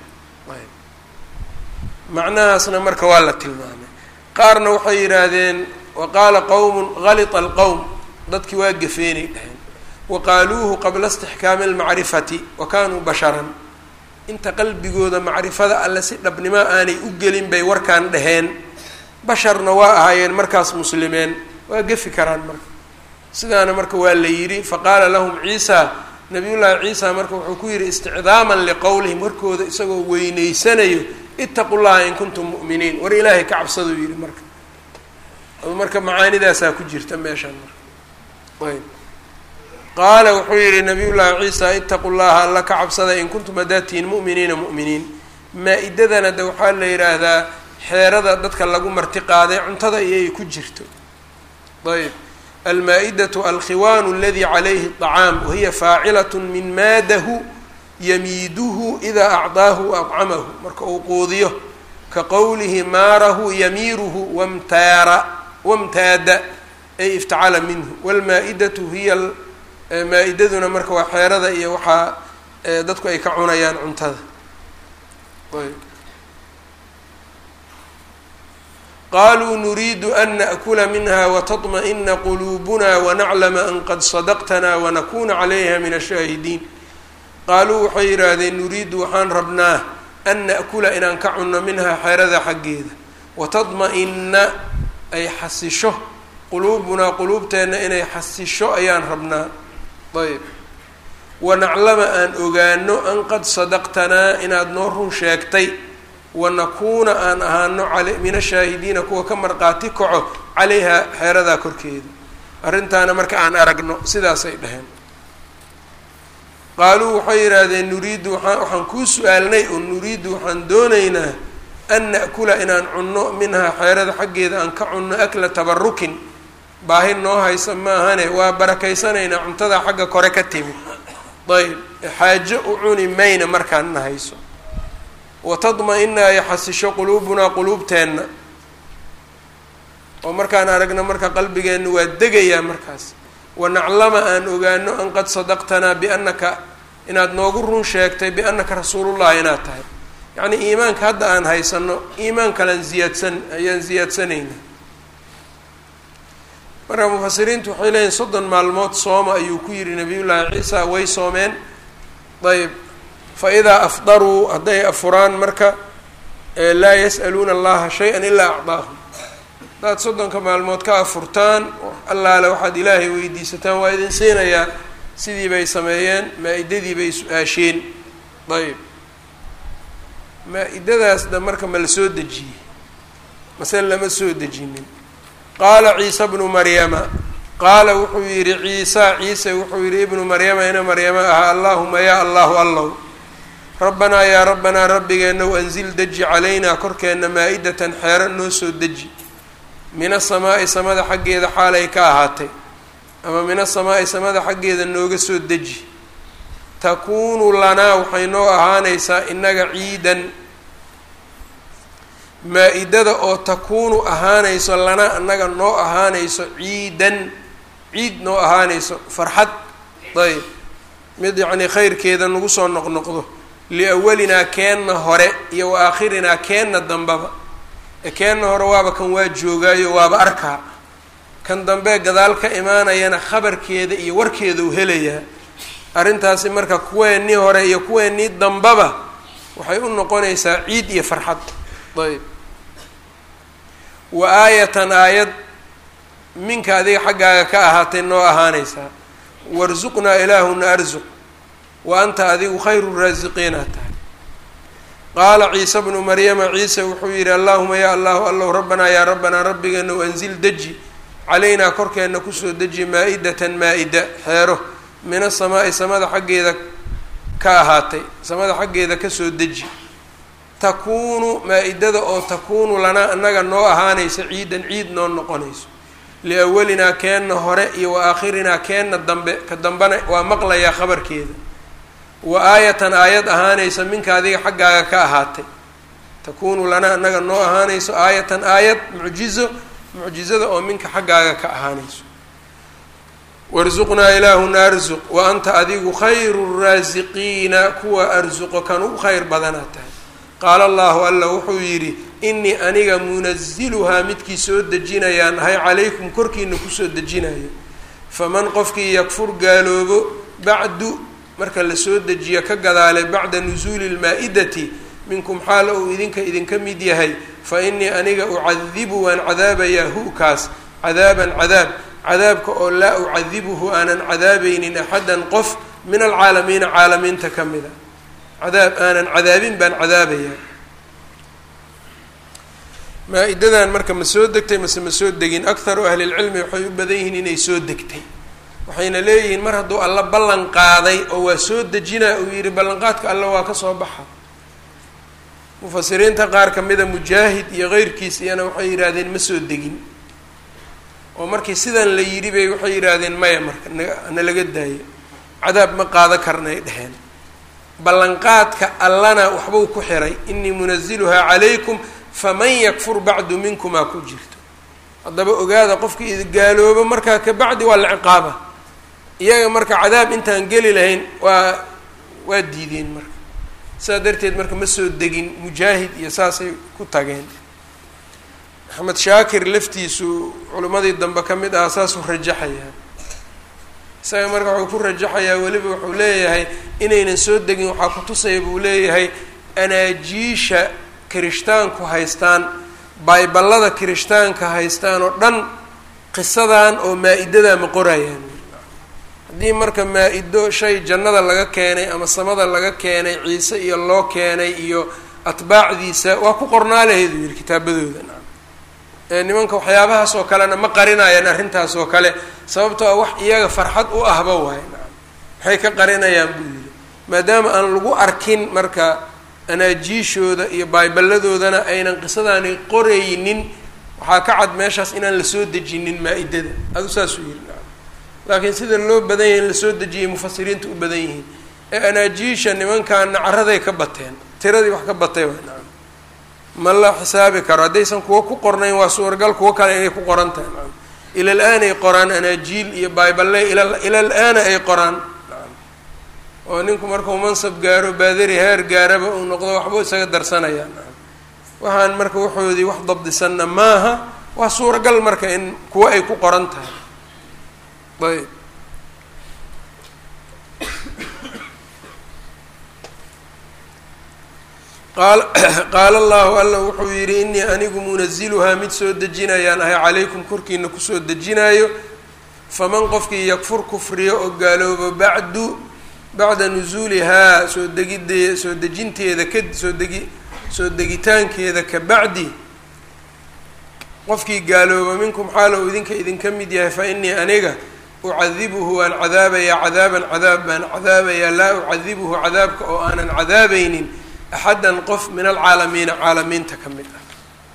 macnahaasna marka waa la tilmaamay qaarna waxay yidhaahdeen waqaala qowmun galita alqowm dadkii waa gafeenay dhaheen waqaaluuhu qabla istixkaami almacrifati wa kaanuu basharan inta qalbigooda macrifada alle si dhabnimo aanay u gelin bay warkaan dhaheen basharna waa ahaayeen markaas muslimeen waa gefi karaan marka sidaana marka waa la yidhi faqaala lahum ciisa nabiyullaahi ciisa marka wuxuu ku yidhi isticdaaman liqowlihim warkooda isagoo weyneysanayo itaqu llaha in kuntum mu'miniin war ilaahay ka cabsaduu yidhi marka marka macaanidaasaa ku jirta meeshaan marka ayb qaala wuxuu yihi nabiy llaahi ciisa itaqu llaha alla ka cabsada in kuntum haddaad tihiin mu'miniina mu'miniin maa-idadana de waxaa la yidhaahdaa xeerada dadka lagu marti qaaday cuntada iyay ku jirto ayb almaa-idatu alkhiwaanu aladi calayhi aطacaam wahiya faacilat min maadahu yamiiduhu idaa acdaahu acamahu marka uu quudiyo ka qowlihi maarahu yamiiruhu wamtaara wamtaada ay iftacala minhu wاlmaa-idatu hiya maa-idaduna marka waa xeerada iyo waxaa dadku ay ka cunayaan cuntada ayb qaluu nuriidu an naأkula minha wataطmaئna quluubuna wanaclama an qad sadaqtana wanakuna calayha min ashaahidiin qaaluu waxay yidhaahdeen nuriidu waxaan rabnaa an naأkula inaan ka cunno minhaa xeerada xaggeeda watadma-ina ay xasisho quluubunaa quluubteenna inay xasisho ayaan rabnaa ayb wanaclama aan ogaano an qad sadaqtanaa inaad noo run sheegtay wanakuuna aan ahaano min ashaahidiina kuwa ka marqaati kaco calayhaa xeeradaa korkeeda arrintaana marka aan aragno sidaasay dhaheen qaaluu waxay yidhaahdeen nuriidu waaa waxaan kuu su-aalnay oo nuriidu waxaan doonaynaa an na'kula inaan cunno minhaa xeerada xaggeeda aan ka cunno akla tabarukin baahi noo haysa maahane waa barakaysanaynaa cuntada xagga kore ka timid ayb xaajo u cuni mayna markaan na hayso watadma-ina ay xasisho quluubunaa quluubteenna oo markaan aragno marka qalbigeenna waa degayaa markaas wanaclama aan ogaano an qad sadaqtanaa biannaka inaad noogu run sheegtay biannaka rasuulullahi inaad tahay yacnii iimaanka hadda aan haysano iimaan kalaan ziyaadsan ayaan ziyaadsanayna marka mufasiriintu waxay leeyihin soddon maalmood sooma ayuu ku yidhi nabiyullaahi ciisa way soomeen ayb fa idaa afdaruu hadday afuraan marka laa yas'aluuna allaha shay-an ilaa acdaahum haddaad soddonka maalmood ka afurtaan allaale waxaad ilaahay weydiisataan waa idin siinayaa sidii bay sameeyeen maa-idadii bay su-aasheen ayb maa-idadaasna marka ma la soo dejiyey mase lama soo dejinin qaala ciisa bnu maryama qaala wuxuu yidhi ciisa ciise wuxuu yidhi ibnu maryama ina maryama ahaa allaahuma yaa allahu allow rabbanaa yaa rabbanaa rabbigeenow anzil deji calaynaa korkeenna maa-idatan xeero noo soo deji min asamaa'i samada xaggeeda xaalay ka ahaatay ama min asamaa'i samada xaggeeda nooga soo deji takuunu lanaa waxay noo ahaanaysaa inaga ciidan maa-idada oo takuunu ahaanayso lanaa annaga noo ahaanayso ciidan ciid noo ahaanayso farxad ayb mid yacnii khayrkeeda nagu soo noqnoqdo liawalinaa keenna hore iyo wa aakhirinaa keenna dambaba ee keenna hore waaba kan waa joogaayo waaba arkaa kan dambe gadaal ka imaanayana khabarkeeda iyo warkeeda u helayaa arrintaasi marka kuweennii hore iyo kuweennii dambaba waxay u noqonaysaa ciid iyo farxad ayb wa aayatan aayad minka adiga xaggaaga ka ahaatay noo ahaanaysaa warsuqnaa ilaahuna arsuq wa anta adigu khayru raasiqiina tahay qaala ciise bnu maryama ciise wuxuu yidhi allaahuma yaa allahu allow rabbanaa yaa rabbanaa rabbigeenow anzil deji calaynaa korkeenna kusoo deji maa-idatan maa-ida xeero min asamaa'i samada xaggeeda ka ahaatay samada xaggeeda kasoo deji takuunu maa-idada oo takuunu lanaa annaga noo ahaanaysa ciidan ciid noo noqonayso liawalinaa keenna hore iyo wa aakhirinaa keenna dambe ka dambena waa maqlayaa khabarkeeda wa aayatan aayad ahaanaysa minka adiga xaggaaga ka ahaatay takuunu lanaa annaga noo ahaanayso aayatan aayad mucjizo mucjizada oo minka xaggaaga ka ahaanayso warsuqnaa ilaahuna arsuq wa anta adigu khayru raasiqiina kuwa arsuqo kan u khayr badanaa tahay qaala allahu alla wuxuu yidhi inii aniga munaziluhaa midkii soo dejinayaan ahay calaykum korkiina kusoo dejinayo faman qofkii yakfur gaaloobo bacdu marka lasoo dejiyo ka gadaalay bacda nusuuli lmaa-idati minkum xaala uu idinka idinka mid yahay fa inii aniga ucadibu waan cadaabayaa hu-kaas cadaaban cadaab cadaabka oo laa ucadibuhu aanan cadaabaynin axadan qof min alcaalamiina caalamiinta ka mida cadaab aanan cadaabin baan cadaabayaa maa-idadan marka ma soo degtay mase ma soo degin akharu ahlilcilmi waxay u badan yihiin inay soo degtay waxayna leeyihiin mar hadduu alla ballan qaaday oo waa soo dejinaa uu yidhi ballanqaadka alla waa ka soo baxa mufasiriinta qaar ka mida mujaahid iyo keyrkiis iyana waxay yidhaahdeen ma soo degin oo markii sidan la yidhi bay waxay yidhaahdeen maya marka na laga daayo cadaab ma qaado karnay dheheen ballanqaadka allana waxbuu ku xiray inii munaziluhaa calaykum faman yakfur bacdu minkumaa ku jirto haddaba ogaada qofkii idgaaloobo markaa kabacdi waa la ciqaaba iyaga marka cadaab intaan geli lahayn waa waa diideen marka sidaa darteed marka ma soo degin mujaahid iyo saasay ku tageen axmed shaakir laftiisu culimmadii dambe ka mid ah saasuu rajaxayaa isaga marka wuxuu ku rajaxayaa weliba wuxuu leeyahay inaynan soo degin waxaa ku tusaya buu leeyahay anaajiisha kirishtaanku haystaan bayballada kirishtaanka haystaan oo dhan qisadan oo maa-idadaa ma qorayaan haddii marka maa-ido shay jannada laga keenay ama samada laga keenay ciise iyo loo keenay iyo atbaacdiisa waa ku qornaa lahayd uu yihi kitaabadooda nacam ee nimanka waxyaabahaas oo kalena ma qarinayaan arrintaas oo kale sababtoo ah wax iyaga farxad u ahba waayo nacam maxay ka qarinayaan buu yihi maadaama aan lagu arkin marka anaajiishooda iyo bayballadoodana aynan qisadaani qoraynin waxaa ka cad meeshaas inaan lasoo dejinin maa-idada adu saasuu yihi nacam laakiin sida loo badan yahay in lasoo dejiyay mufasiriinta u badan yihiin ee anaajiisha nimankaana caraday ka bateen tiradii wax ka batay waa nacam ma la xisaabi karo haddaysan kuwo ku qornayn waa suuragal kuwo kale inay ku qoran tahay nacam ila al-aan ay qoraan anaajiil iyo bayballe ila ila al-aana ay qoraan nacam oo ninku markuu mansab gaaro baadari heer gaaraba uu noqdo waxbuu isaga darsanaya nacam waxaan marka waxoodii wax dabdisanna maaha waa suuragal marka in kuwo ay ku qoran tahay ayb qaal qaala allahu alla wuxuu yidhi inii anigu munaziluhaa mid soo dejinayaan ahay calaykum korkiina kusoo dejinaayo faman qofkii yakfur kufriyo oo gaaloobo bacdu bacda nusuulihaa soo degidee soo dejinteeda ka soo degi soo degitaankeeda ka bacdi qofkii gaalooba minkum xaalow idinka idinka mid yahay fa inii aniga ucadibuhu waan cadaabayaa cadaaban cadaab baan cadaabayaa laa ucadibuhu cadaabka oo aanan cadaabaynin axadan qof min alcaalamiina caalamiinta ka mid ah.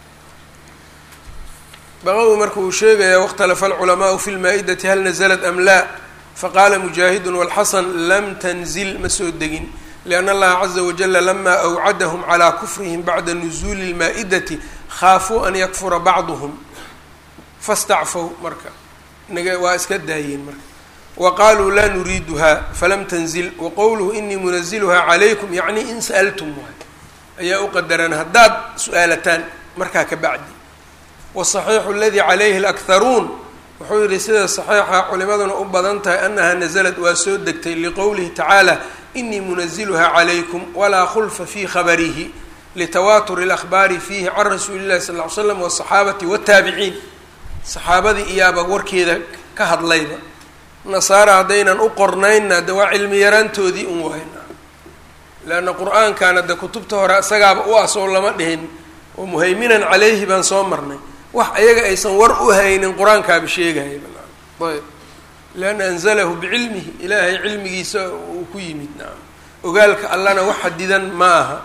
baqawi marka uu sheegayaa wاkhtalafa alculamaau fi lmaa-idati hal naزlat am laa faqaala mujaahidu wاlxasan lam tanzil ma soo degin lianna allaha caza wajala lama awcadahum calaa kufrihim bacda nuzuuli اlmaa-idati khaafuu an yakfura bacduhum fastacfow marka naga waa iska daayeen marka wa qaaluu laa nuriiduha falam tanzil waqowluhu inii munaziluhaa calaykum yacni in sa'altum waay ayaa u qadaran haddaad su-aalataan markaa ka bacdi wasaxiixu aladii calayhi alakharuun wuxuu yihi sida saxiixa culimaduna u badan tahay annaha nasalad waa soo degtay liqowlihi tacaala inii munaziluhaa calaykum walaa khulfa fii khabarihi litawaatur اlahbaari fiihi can rasuuli llahi sal ly slam wasaxaabati wataabiciin saxaabadii iyaaba warkeeda ka hadlayba nasaara haddaynan u qornaynna de waa cilmi yaraantoodii un wayna leanna qur-aankana de kutubta hore isagaaba u asoo lama dhihin oo muhayminan calayhi baan soo marnay wax ayaga aysan war u haynin qur-aankaaba sheegaya ayb leanna anzalahu bicilmihi ilaahay cilmigiisa uu ku yimid naam ogaalka allana wax xadidan ma aha.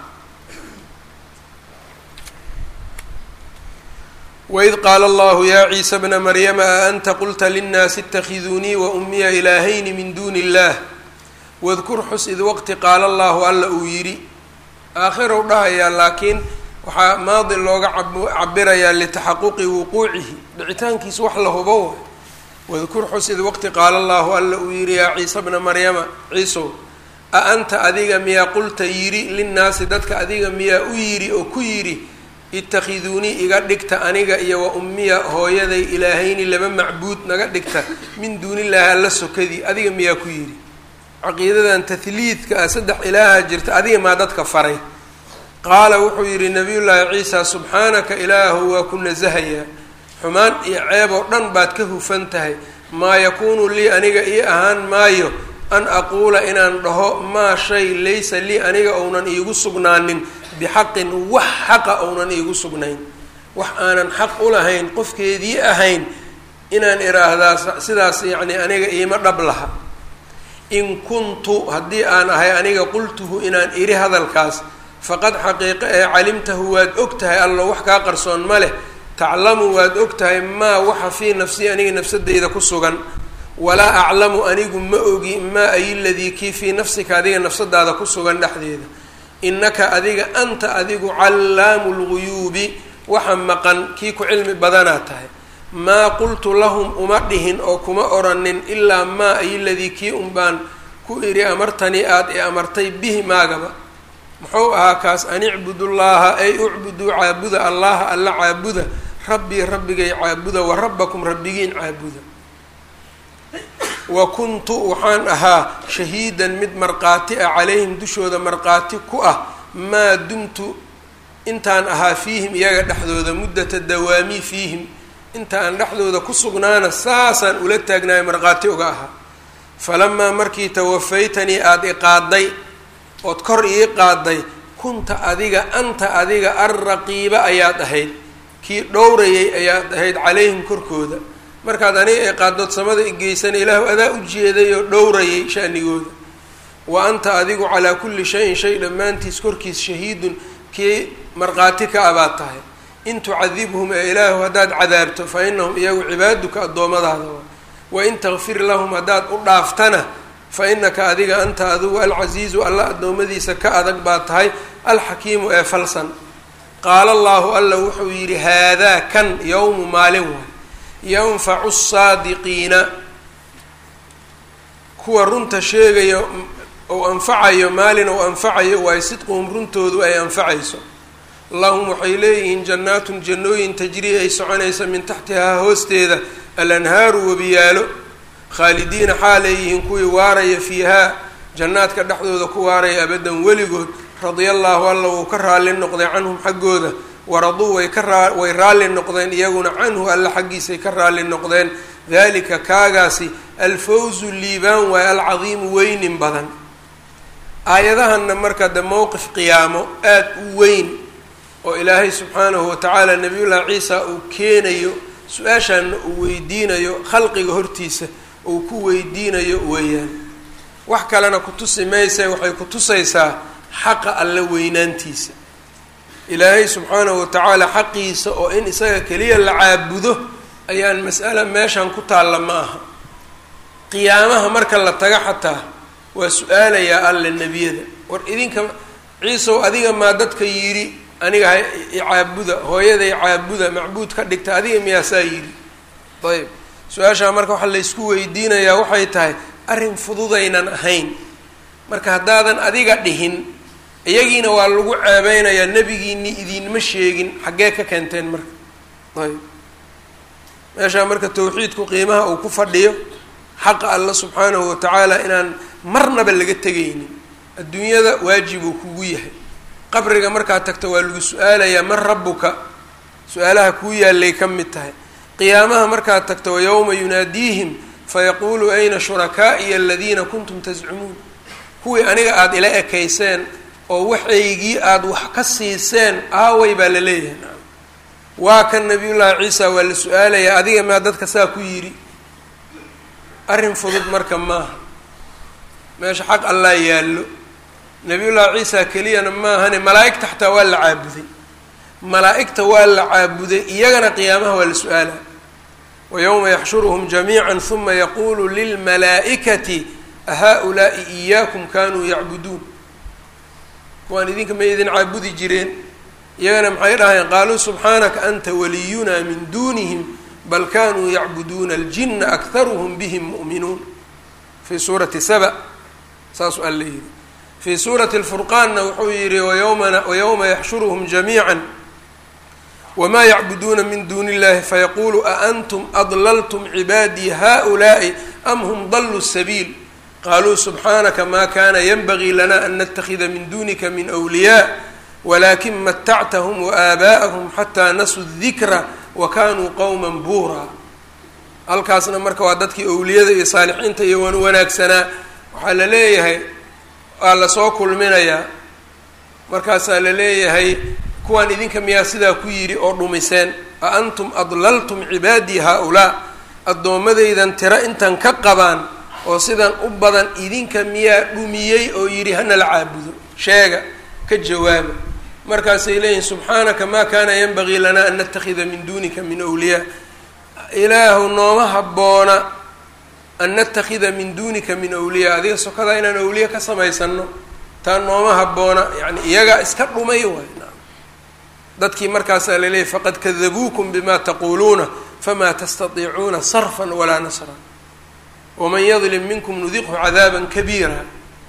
waid qaala allahu yaa ciisa bna maryama a anta qulta linnaasi اtakiduunii waummiya ilaahayni min duuni اllah wadkur xus id waqti qaala allahu alla uu yidhi aakhirow dhahayaa laakiin waxaa maadi looga cabirayaa litaxaquqi wuquucihi dhicitaankiisa wax la hubo waay wadkur xus id waqti qaala allahu alla uu yidhi yaa ciisa bna maryama ciisow a anta adiga miyaa qulta yidhi linnaasi dadka adiga miyaa u yidhi oo ku yidhi itakhiduunii iga dhigta aniga iyo wa ummiya hooyaday ilaahayni laba macbuud naga dhigta min duunillaahi alla sokadii adiga miyaa ku yidhi caqiidadan tahliidka ah saddex ilaaha jirta adiga maa dadka faray qaala wuxuu yidhi nabiyullaahi ciisa subxaanaka ilaahu waa ku nasahayaa xumaan iyo ceeb oo dhan baad ka hufan tahay maa yakuunu lii aniga ii ahaan maayo an aquula inaan dhaho maa shay laysa lii aniga ounan iigu sugnaanin bixaqin wax xaqa ounan iigu sugnayn wax aanan xaq u lahayn qofkeedii ahayn inaan iraahdaa sidaas yacni aniga iima dhab laha in kuntu haddii aan ahay aniga qultuhu inaan iri hadalkaas faqad xaqiiqe ee calimtahu waad og tahay allo wax kaa qarsoon ma leh taclamu waad og tahay maa waxa fii nafsii aniga nafsadeyda ku sugan walaa aclamu anigu ma ogi maa ay ladii kii fii nafsika adiga nafsadaada ku sugan dhexdeeda innaka adiga anta adigu callaamu lguyuubi waxa maqan kii ku cilmi badanaa tahay maa qultu lahum uma dhihin oo kuma oranin ilaa maa ay ladii kii un baan ku idhi amartanii aada i amartay bihi maagaba muxuu ahaa kaas an icbudullaaha ay ucbuduu caabuda allaha alla caabuda rabbii rabbigay caabuda wa rabbakum rabbigiin caabuda wa kuntu waxaan ahaa shahiidan mid markhaati ah calayhim dushooda markhaati ku ah maa dumtu intaan ahaa fiihim iyaga dhexdooda muddata dawaamii fiihim inta aan dhexdooda ku sugnaana saasaan ula taagnaaya markhaati uga ahaa falamaa markii tawafaytanii aada i qaadday ood kor ii qaaday kunta adiga anta adiga alraqiiba ayaad ahayd kii dhowrayay ayaad ahayd calayhim korkooda markaad aniga ay qaadood samada igeysan ilaahu adaa u jeeday oo dhowrayay shanigooda wa anta adigu calaa kulli shayin shay dhammaantiis korkiis shahiidun kii markhaati ka abaad tahay in tucadibhum ee ilaahu haddaad cadaabto fa inahum iyagu cibaaduka addoommadaada waa wa in takfir lahum haddaad u dhaaftana fa inaka adiga anta adigu alcasiizu alla addoommadiisa ka adag baad tahay alxakiimu ee falsan qaala allaahu alla wuxuu yidhi haadaa kan yowmu maalin waay yanfacu asaadiqiina kuwa runta sheegayo ou anfacayo maalin ou anfacayo waay sidquhum runtoodu ay anfacayso lahum waxay leeyihiin jannaatun jannooyin tajrii ay soconaysa min taxtihaa hoosteeda alanhaaru wabiyaalo khaalidiina xaa leeyihiin kuwii waaraya fiihaa jannaadka dhexdooda ku waaraya abadan weligood radia allaahu alla wuu ka raalli noqday canhum xaggooda waraduu way ka raa way raalli noqdeen iyaguna canhu alla xaggiisay ka raalli noqdeen dalika kaagaasi alfawzu liibaan waay alcadiimu weynin badan aayadahanna marka de mowqif qiyaamo aada u weyn oo ilaahay subxaanahu watacaala nabiyullaahi ciisa uu keenayo su-aashaana uu weydiinayo khalqiga hortiisa uu ku weydiinayo weeyaan. wax kalena ku tusi maysa, waxay ku tusaysaa xaqa alle weynaantiisa. ilaahay subxaanahu watacaala xaqiisa oo in isaga keliya la caabudo ayaan mas'ala meeshan ku taalla ma aha. qiyaamaha marka la taga xataa waa su-aalayaa alle nebiyada, war idinka ciisow adiga maa dadka yidhi aniga ha icaabuda, hooyaday caabuda, macbuud ka dhigta, adiga miyaasaa yidhi? ayb su-aashaa marka waxaa laysku weydiinayaa waxay tahay arrin fududaynan ahayn. marka haddaadan adiga dhihin iyagiina waa lagu ceebeynayaa, nebigiinii idinma sheegin, xaggee ka keenteen marka? ayb meeshaa marka tawxiidku qiimaha uu ku fadhiyo, xaqa alla subxaanahu watacaala inaan marnaba laga tegaynin. adduunyada waajib uu kugu yahay, qabriga markaad tagto waa lagu su-aalayaa man rabbuka, su-aalaha kuu yaallay ka mid tahay. qiyaamaha markaad tagto wayowma yunaadiihim fayaquulu ayna shurakaa'iya aladiina kuntum tascumuun, kuwii aniga aada ila ekayseen oo waxaygii aada wax ka siiseen aaway baa la leeyahay. waa kan nabiyullaahi ciisa waa la su-aalayaa, adiga maa dadka saa ku yidhi? arrin fudud marka maaha, meesha xaq allaa yaallo. nabiyullaahi ciisa keliyana maahane malaa'igta xataa waa la caabuday, malaa'igta waa la caabuday, iyagana qiyaamaha waa la su-aala. wayowma yaxshuruhum jamiica huma yaquulu lilmalaa'ikati ahaa-ulaa'i iyaakum kanuu yacbuduun, kuwaan idinka may idin caabudi jireen? iyagana maxay dhahayeen? qaaluu subxaanaka anta waliyunaa min duunihim bal kanuu yacbuduuna aljina akharuhum bihim mu'minuun. fii suurati saba saasuu alla yidhi. fii suurati lfurqaanna wuxuu yidhi wayowmana wayowma yaxshuruhum jamiica wamaa yacbuduuna min duuni illahi fayaquulu aantum adlaltum cibaadii haؤulaa'i am hum daluu sabiil qaluu subxaanaka ma kana yanbagii lana an natakida min duunika min wliyaa walakin matactahum waaaba'ahum xataa nasuu dikra wakanuu qowma buuraa. halkaasna marka waa dadkii owliyada iyo saalixiinta iyo wan wanaagsanaa, waxaa la leeyahay waa lasoo kulminayaa. markaasaa la leeyahay kuwaan idinka miyaa sidaa ku yidhi oo dhumiseen? a antum adlaltum cibaadii haa-ulaa, addoommadaydan tiro intan ka qabaan oo sidan u badan idinka miyaa dhumiyey oo yidhi hana la caabudo? sheega, ka jawaaba. markaasay leeyihin subxaanaka ma kana yanbagii lana an natakida min duunika min wliyaa, ilaahu nooma habboona an natakida min duunika min awliyaa, adiga sokadaa inaan awliya ka samaysano, taa nooma habboona. yani iyagaa iska dhumay waay. dadkii markaasaa laleeyahy faqad kadabuukum bima taquuluuna famaa tastatiicuuna sarfan walaa nasra waman yadlim minkum nudiqhu cadaaban kabiira.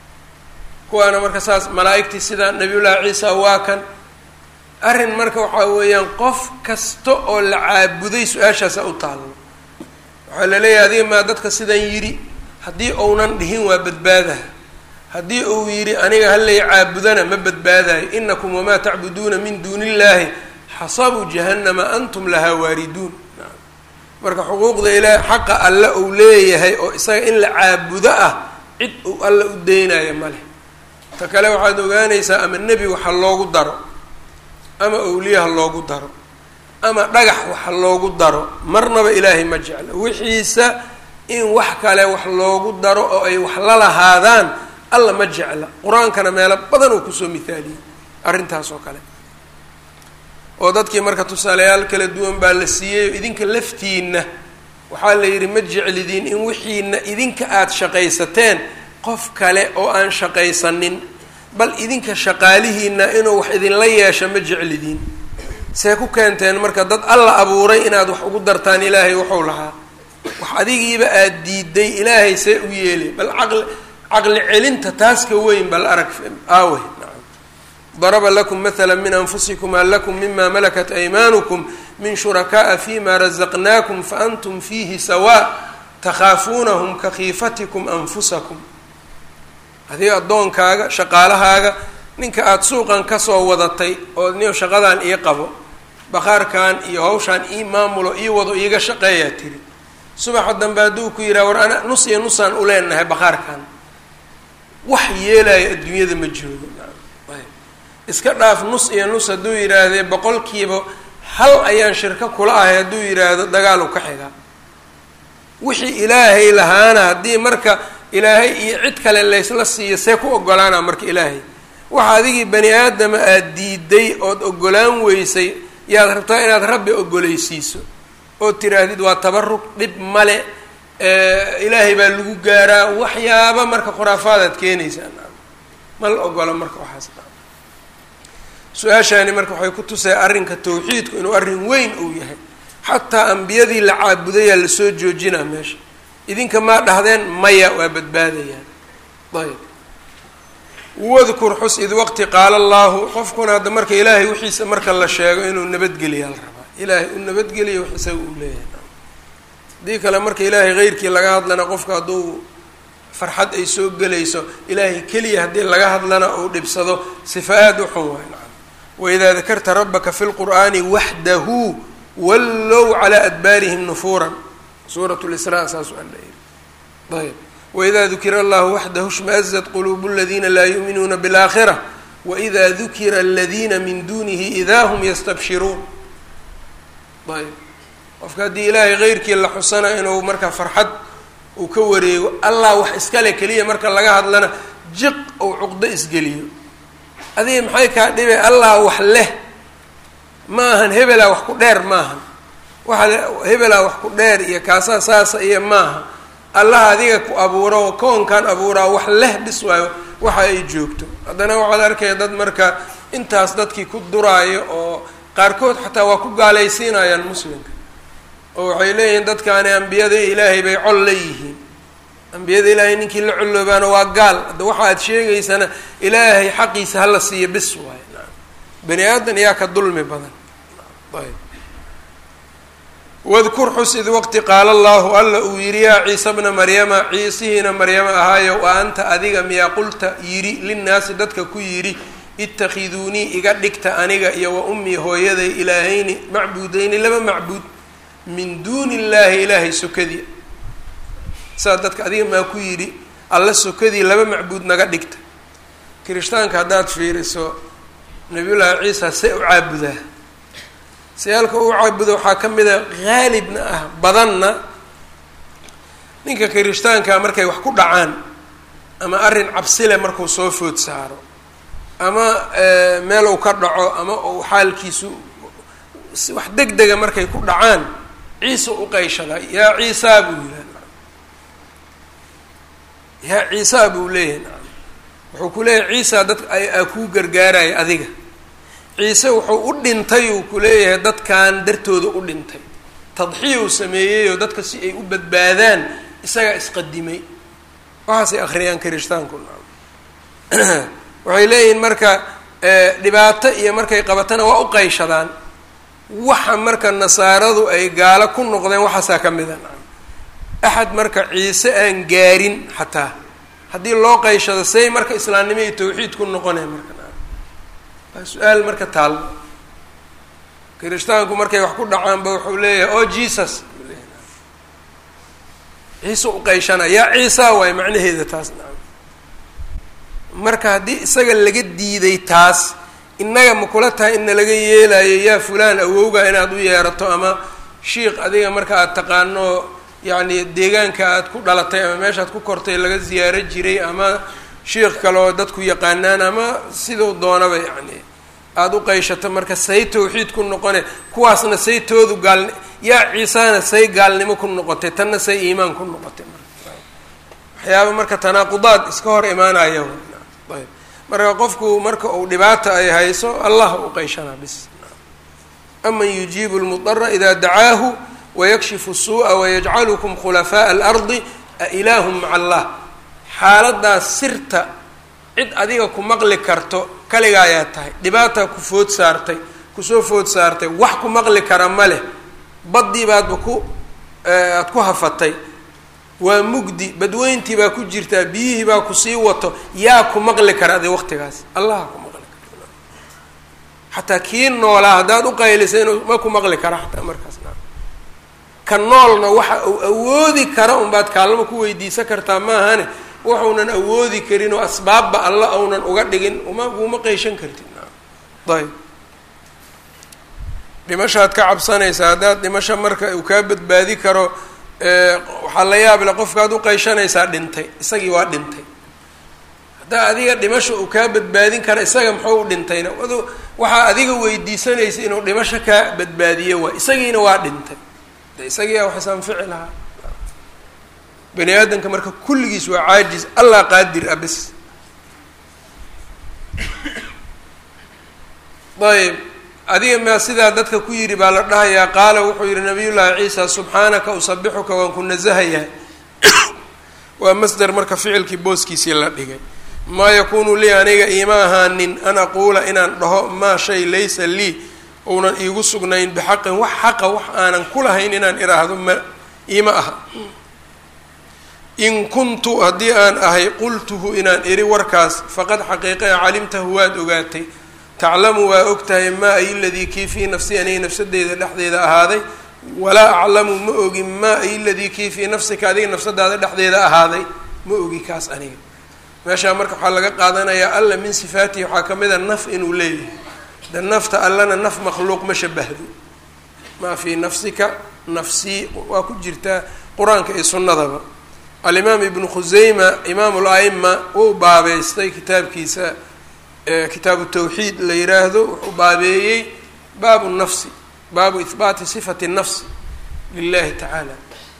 kuwaana marka saas malaa'igtii sidaa nabiyullaahi ciisa waa kan. arrin marka waxaa weeyaan qof kasta oo la caabuday su-aashaasa u taallo. waxaa la leeyahay adiga maa dadka sidan yidhi? haddii ounan dhihin waa badbaadaha, haddii uu yidhi aniga halay caabudana ma badbaadayo. inakum wamaa tacbuduuna min duuni illaahi xasabuu jahannama antum lahaa waariduun. marka xuquuqda ilaahay xaqa alle uu leeyahay oo isaga in la caabudo ah cid uu alle u deynayo ma leh. ta kale waxaad ogaanaysaa ama nebi waxa loogu daro, ama awliya ha loogu daro, ama dhagax waxa loogu daro, marnaba ilaahay ma jecla wixiisa in wax kale wax loogu daro oo ay wax la lahaadaan alla ma jecla. qur-aankana meelo badan uu kusoo mithaaliyey arrintaas oo kale. oo dadkii marka tusaalayaal kala duwan baa la siiyey. idinka laftiinna waxaa la yidhi ma jeclidiin in wixiina idinka aada shaqaysateen qof kale oo aan shaqaysanin, bal idinka shaqaalihiina inuu wax idinla yeesho ma jeclidiin. see ku keenteen marka dad alla abuuray inaad wax ugu dartaan ilaahay waxuu lahaa? wax adigiiba aada diiday ilaahay see u yeelay? bal caqli caqli celinta taas ka weyn bal arag aawe. daraba lakum mathala min anfusikum hal lakum mima malakat aymaanukum min shuraka'a fima razaqnaakum faantum fiihi sawaa takhaafuunahum kakhiifatikum anfusakum. adiga addoonkaaga shaqaalahaaga ninka aada suuqan kasoo wadatay oo ni shaqadan ii qabo, bakhaarkan iyo hawshaan ii maamulo ii wado iiga shaqeeyaa tiri. subaxa dambe hadduu ku yidhaha war ana nus iyo nusaan uleenahay bakhaarkan, wax yeelaya adduunyada ma joogo. iska dhaaf nus iyo nus hadduu yidhaahdee boqolkiiba hal ayaan shirko kula ahay hadduu yidhaahdo dagaal u ka xigaa. wixii ilaahay lahaana haddii marka ilaahay iyo cid kale laysla siiyo see ku ogolaana marka ilaahay waxa adigii bani aadama aada diiday ood ogolaan weysay yaad rabtaa inaad rabbi ogolaysiiso ood tiraahdid waa tabarug dhib male ilaahay baa lagu gaaraa waxyaaba marka khuraafaadaad keenaysaa ma la ogola marka waxaas. su-aashaani marka waxay ku tusay arrinka tawxiidku inuu arrin weyn uu yahay. xataa ambiyadii la caabudayaa lasoo joojinaa meesha. idinka maa dhahdeen maya waa badbaadayaan. ayb wadkur xus id waqti qaala allahu qofkuna hadda marka ilaahay wixiisa marka la sheego inuu nabadgeliyaa la rabaa. ilaahay uu nabadgeliya wax isaga uu leeyahay. haddii kale marka ilaahay keyrkii laga hadlana qofka hadduu farxad ay soo gelayso ilaahay keliya haddii laga hadlana uu dhibsado sifa aad u xun waay. nacam waidaa dakarta rabbaka fi lqur'aani waxdahu wallow calaa adbaarihim nufuuran suurat lisraa saasuu alla yiri. ayb waidaa dukira allahu waxdahu ishmaazat quluubu aladiina laa yuuminuuna biاlaakhira waidaa dukira aladiina min dunihi idaa hum yastabshiruun. ayb qofka haddii ilaahay keyrkii la xusana inuu marka farxad uu ka wareego allah wax iskale keliya marka laga hadlana jiq ou cuqdo isgeliyo. adiga maxay kaa dhibay allah wax leh ma ahan hebelaa wax ku dheer maahan waxa hebelaa wax ku dheer iyo kaasaa saasa iyo maaha. allah adiga ku abuuro koonkan abuuraa wax leh bis waayo waxa ay joogto. haddana waxaad arkaya dad marka intaas dadkii ku duraayo oo qaarkood xataa waa ku gaalaysiinayaan muslimka oo waxay leeyihiin dadkaani ambiyada ilaahay bay col la yihiin. ambiyada ilaahay ninkii la colloobaana waa gaal. hadda waxa aad sheegaysana ilaahay xaqiisa hala siiyo bis waayo. bani aadan yaa ka dulmi badan. ayb wadkur xus id waqti qaala allahu alla uu yidhi yaa ciisa bna maryama ciisihiina maryama ahaayo wa anta adiga miyaa qulta yidhi linnaasi dadka ku yidhi itakhiduunii iga dhigta aniga iyo wa ummii hooyaday ilaahayni macbuudayni laba macbuud min duuni illaahi ilaahay sokadii. saa dadka adiga maa ku yidhi alla sokadii laba macbuud naga dhigta. kirishtaanka haddaad fiiriso nabiyullaahi ciisa see u caabudaa sayaalka uu caabudo waxaa ka mid a haalibna ah badanna ninka kirishtaanka markay wax ku dhacaan ama arrin cabsile markuu soo food saaro ama meel uu ka dhaco ama uu xaalkiisu wax deg dega markay ku dhacaan ciise u qayshadaa yaa ciisaa buu yihah yaa ciisaa buu leeyahay. wuxuu ku leeyahay ciisa dad a kuu gargaaraya adiga. ciise wuxuu u dhintay uu ku leeyahay dadkan dartooda u dhintay. tadxiya uu sameeyeyoo dadka si ay u badbaadaan isagaa isqadimay. waxaasay akhriyaan kirishtaanku. waxay leeyihiin marka dhibaato iyo markay qabatana waa u qayshadaan. waxa marka nasaaradu ay gaalo ku noqdeen waxaasaa ka mida. axad marka ciise aan gaarin xataa haddii loo qayshado say marka islaamnimo iyo tawxiid ku noqonaya marka waa su-aal marka taal. kirishtaanku markay wax ku dhacaanba wuxuu leeyahay o jesus ciise u qayshana yaa ciisa waay macnaheeda taas. marka haddii isaga laga diiday taas innaga ma kula tahay ina laga yeelayo yaa fulaan awowga inaad u yeerato ama shiikh adiga marka aad taqaano yacni deegaanka aad ku dhalatay ama meeshaad ku kortay laga ziyaaro jiray ama shiikh kale oo dadku yaqaanaan ama siduu doonaba yacni aada u qayshato marka say tawxiid ku noqone kuwaasna say toodu gaalni yaa ciisaana say gaalnimo ku noqotay tanna say iimaan ku noqotay marka waxyaaba marka tanaaqudaad iska hor imaanaya. ayb marka qofku marka uu dhibaata ay hayso allah u qayshanaa bis. aman yujiibu lmudara idaa dacaahu wayakshifu الsuuءa wayajcalukum khulafaaءa alardi ailaahu maca allah. xaaladaas sirta cid adiga ku maqli karto kaliga ayaa tahay. dhibaataa ku food saartay kusoo food saartay wax ku maqli kara ma leh. baddii baadba ku aada ku hafatay waa mugdi badweyntii baa ku jirtaa biyihii baa kusii wato yaa ku maqli kara adi waqtigaas allah ku maqli kara. xataa kii noolaa haddaad u qaylisay inuu ma ku maqli kara xataa markaas ka noolna waxa uu awoodi kara unbaad kaalmo ku weydiisan kartaa maahane waxuunan awoodi karin oo asbaabba alla aunan uga dhigin uma uma qeyshan kartid. ayb dhimashaad ka cabsanaysaa haddaad dhimasho marka uu kaa badbaadi karo waxaa la yaab le qofkaad uqayshanaysaa dhintay isagii waa dhintay haddaa adiga dhimasho uu kaa badbaadin kara isaga muxuu u dhintayna adu waxaa adiga weydiisanaysa inuu dhimasho kaa badbaadiyo waay isagiina waa dhintay de isagiiyaa wax isanfici lahaa bani aadamka marka kulligiis waa caajiz allah qaadir ah bes ayb adiga maa sidaa dadka ku yidhi baa la dhahayaa qaala wuxuu yihi nabiy llaahi ciisa subxaanaka usabixuka waan ku nasahayaa waa masder marka ficilkii booskiisii la dhigay maa yakunu lii aniga iima ahaanin an aquula inaan dhaho maa shay laysa lii uunan iigu sugnayn bixaqin wax xaqa wax aanan kulahayn inaan iraahdo ma iima aha in kuntu haddii aan ahay qultuhu inaan iri warkaas faqad xaqiiqe calimtahu waad ogaatay taclamu waa og tahay maa ay ladii kii fii nafsi aniga nafsadeyda dhexdeeda ahaaday walaa aclamu ma ogi maa ay ladii kii fii nafsika adiga nafsadaada dhexdeeda ahaaday ma ogi kaas aniga meeshaa marka waxaa laga qaadanayaa alla min sifaatihi waxaa ka mid a naf inuu leeyahay de nafta allana naf makhluuq ma shabahdo maa fii nafsika nafsii waa ku jirtaa qur-aanka iyo sunnadaba alimaam ibnu khuseyma imaamu l-aima wuu baabeystay kitaabkiisa kitaabu tawxiid la yiraahdo wuxuu baabeeyey baabu nafsi baabu ihbaati sifati nafsi lilahi tacaala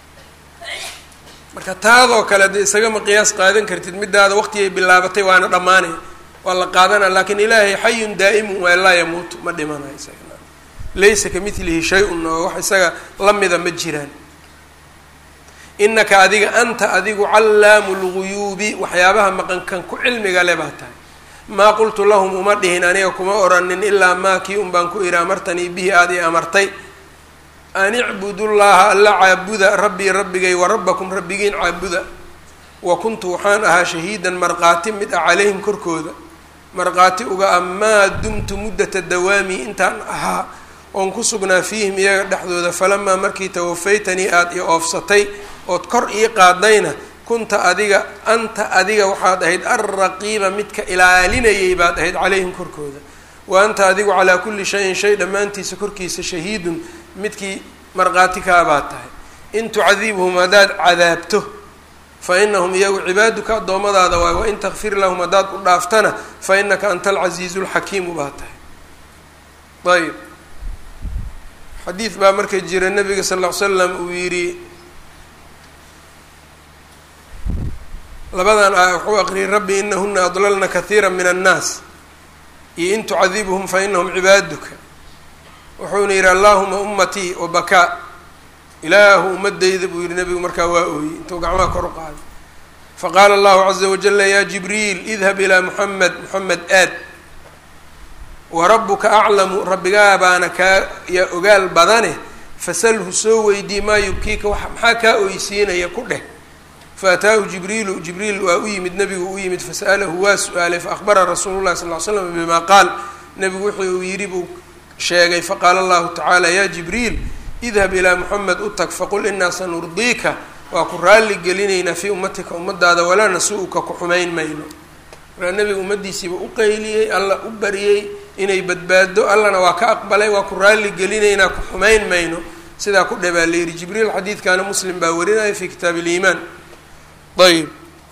marka taadoo kale dee isagama qiyaas qaadan kartid midaada waqtigay bilaabatay waana dhammaanay waa la qaadana lakin ilaahay xayun daa'imun waa laa yamuutu ma dhimanayo isaga laysa kamilihi shay-un oo wax isaga lamida ma jiraan inaka adiga anta adigu callaamu lguyuubi waxyaabaha maqankan ku cilmiga le baa tahay maa qultu lahum uma dhihin aniga kuma oranin ilaa maa kii un baan ku ihi amartanii bihi aada i amartay an icbudullaha alla caabuda rabbii rabbigay wa rabbakum rabbigiin caabuda wa kuntu waxaan ahaa shahiidan markhaati mid ah calayhim korkooda markhaati uga ah maa dumtu muddata dawaami intaan ahaa oon ku sugnaa fiihim iyaga dhexdooda falamaa markii tawafaytanii aada i oofsatay ood kor ii qaadayna kunta adiga anta adiga waxaad ahayd alraqiiba midka ilaalinayay baad ahayd calayhim korkooda wa anta adigu calaa kulli shayin shay dhammaantiisa korkiisa shahiidun midkii markhaati kaa baad tahay in tucadibhum haddaad cadaabto fa inahum iyagu cibaaduka addoommadaada waay wain takfir lahum haddaad u dhaaftana fa inaka anta alcasiizu lxakiimu baad tahay ayb xadiid baa marka jira nabiga sal ll ly slam uu yidhi labadan aaya wuxuu aqriyay rabbi inahuna adlalna kahiira min annaas iyo in tucadibhum fa inahum cibaaduka wuxuuna yidhi allahuma ummatii wabakaa ilaahu ummadayda buu yihi nabigu markaa waa ooyey intuu gacmaha kor u qaaday faqaala allahu caza wajala ya jibriil idhab ilaa muxamed muxamed aad wa rabbuka aclamu rabbigaa baana kaa yaa ogaal badane fasalhu soo weydii maa yubkiika wa maxaa kaa oysiinaya ku dheh faataahu jibriilu jibriil waa u yimid nabigu u yimid fasa'alahu waa su-aalay faakbara rasuulu llahi sal ly slam bima qaal nabigu wuxuu uu yidhi buu sheegay faqaala allahu tacaala ya jibriil idhab ilaa muxamed u tag faqul inaa sanurdiika waa ku raalli gelinaynaa fii ummatika ummadaada walaa nasuuka ku xumayn mayno markaa nabiga ummaddiisiiba u qayliyey alla u bariyey inay badbaado allana waa ka aqbalay waa ku raalli gelinaynaa ku xumayn mayno sidaa ku dhebaa la yidhi jibriil xadiidkaana muslim baa warinaya fi kitaab iliimaan ayb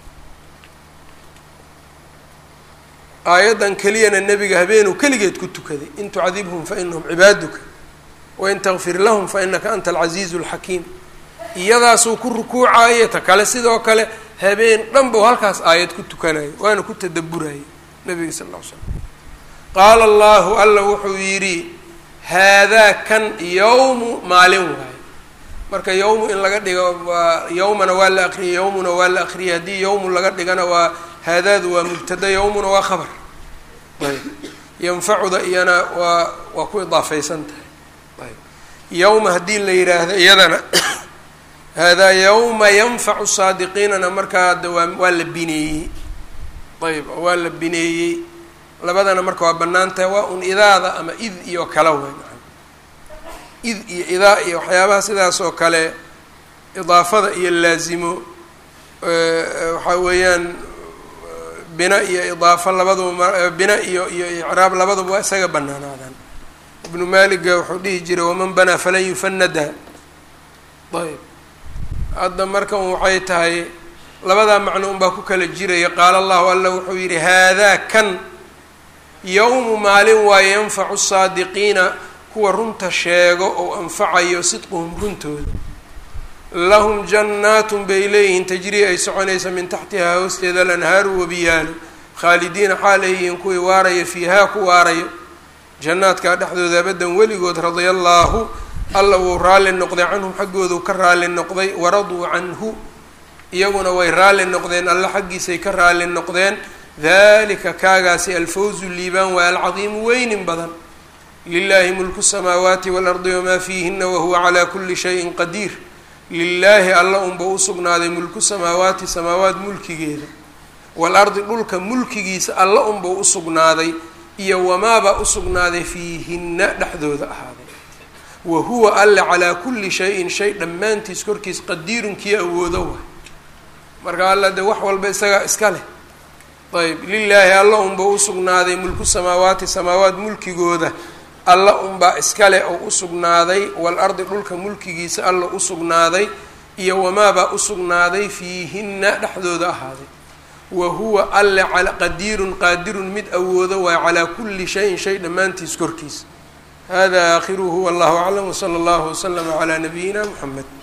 aayaddan keliyana nebiga habeenuu keligeed ku tukaday in tucadibhum fa inahum cibaaduka wain takfir lahum fa inaka anta alcasiizu alxakiim iyadaasuu ku rukuucaye ta kale sidoo kale habeen dhan buu halkaas aayad ku tukanayo waana ku tadaburayay nabiga sal ll ly slam qaala allahu alla wuxuu yidhi haadaa kan yawmu maalin waaye marka yawmu in laga dhigo waa yawmana waa la akriyay yawmuna waa la akriyay haddii yawmu laga dhigana waa haadaadu waa mubtada yawmuna waa khabar ayb yanfacuda iyana waa waa ku idaafaysan tahay ayb yawma haddii la yidhaahdo iyadana haadaa yawma yanfacu saadiqiinana markaa ada waa waa la bineeyey ayb waa la bineeyey labadana marka waa bannaan tahay waa un idaada ama id iyo kala weyn id iyo idaa iyo waxyaabaha sidaas oo kale idaafada iyo laazimo waxaa weeyaan bina iyo idaafo labaduba bina iyo iyo icraab labaduba waa isaga banaanaadaan. ibnu maaliga wuxuu dhihi jiray waman banaa falan yufanada. ayb hadda markan waxay tahay labadaa macno unbaa ku kala jiraya. qaala allahu alla wuxuu yidhi haadaa kan yowmu maalin waa yanfacu saadiqiina kuwa runta sheego oo anfacayo sidquhum runtooda. lahum jannaatun bay leeyihiin tajrii ay soconaysa min taxtihaa hoosteeda alanhaaru wabiyaalo khaalidiina xaal ay yihiin kuwii waaraya fiihaa ku waarayo jannaadkaa dhexdooda abadan weligood. radia allaahu alla wuu raalli noqday canhum xaggoodu ka raalli noqday waraduu canhu iyaguna way raalli noqdeen alla xaggiisay ka raalli noqdeen. dalika kaagaasi alfawzu liibaan waa alcadiimu weynin badan. lilaahi mulku samaawaati waalardi wamaa fiihina wahuwa calaa kuli shayin qadiir. lilaahi alla unba usugnaaday mulku samaawaati samaawaat mulkigeeda waalardi dhulka mulkigiisa alla unba usugnaaday iyo wamaabaa usugnaaday fiihinna dhexdooda ahaaday. wa huwa alla calaa kulli shayin shay dhammaantiis korkiis qadiirun kii awoodo waay. marka alla de wax walba isagaa iska leh. ayb lilaahi alla unba usugnaaday mulku samaawaati samaawaat mulkigooda alla unbaa iskale oo usugnaaday waalardi dhulka mulkigiisa alla usugnaaday iyo wamaabaa usugnaaday fiihinna dhexdooda ahaaday. wa huwa alle qadiirun qaadirun mid awoodo waay calaa kulli shayin shay dhammaantiis korkiisa. hada aakhiruhu wallahu aclam wsala allahu waslama calaa nabiyina muxamed.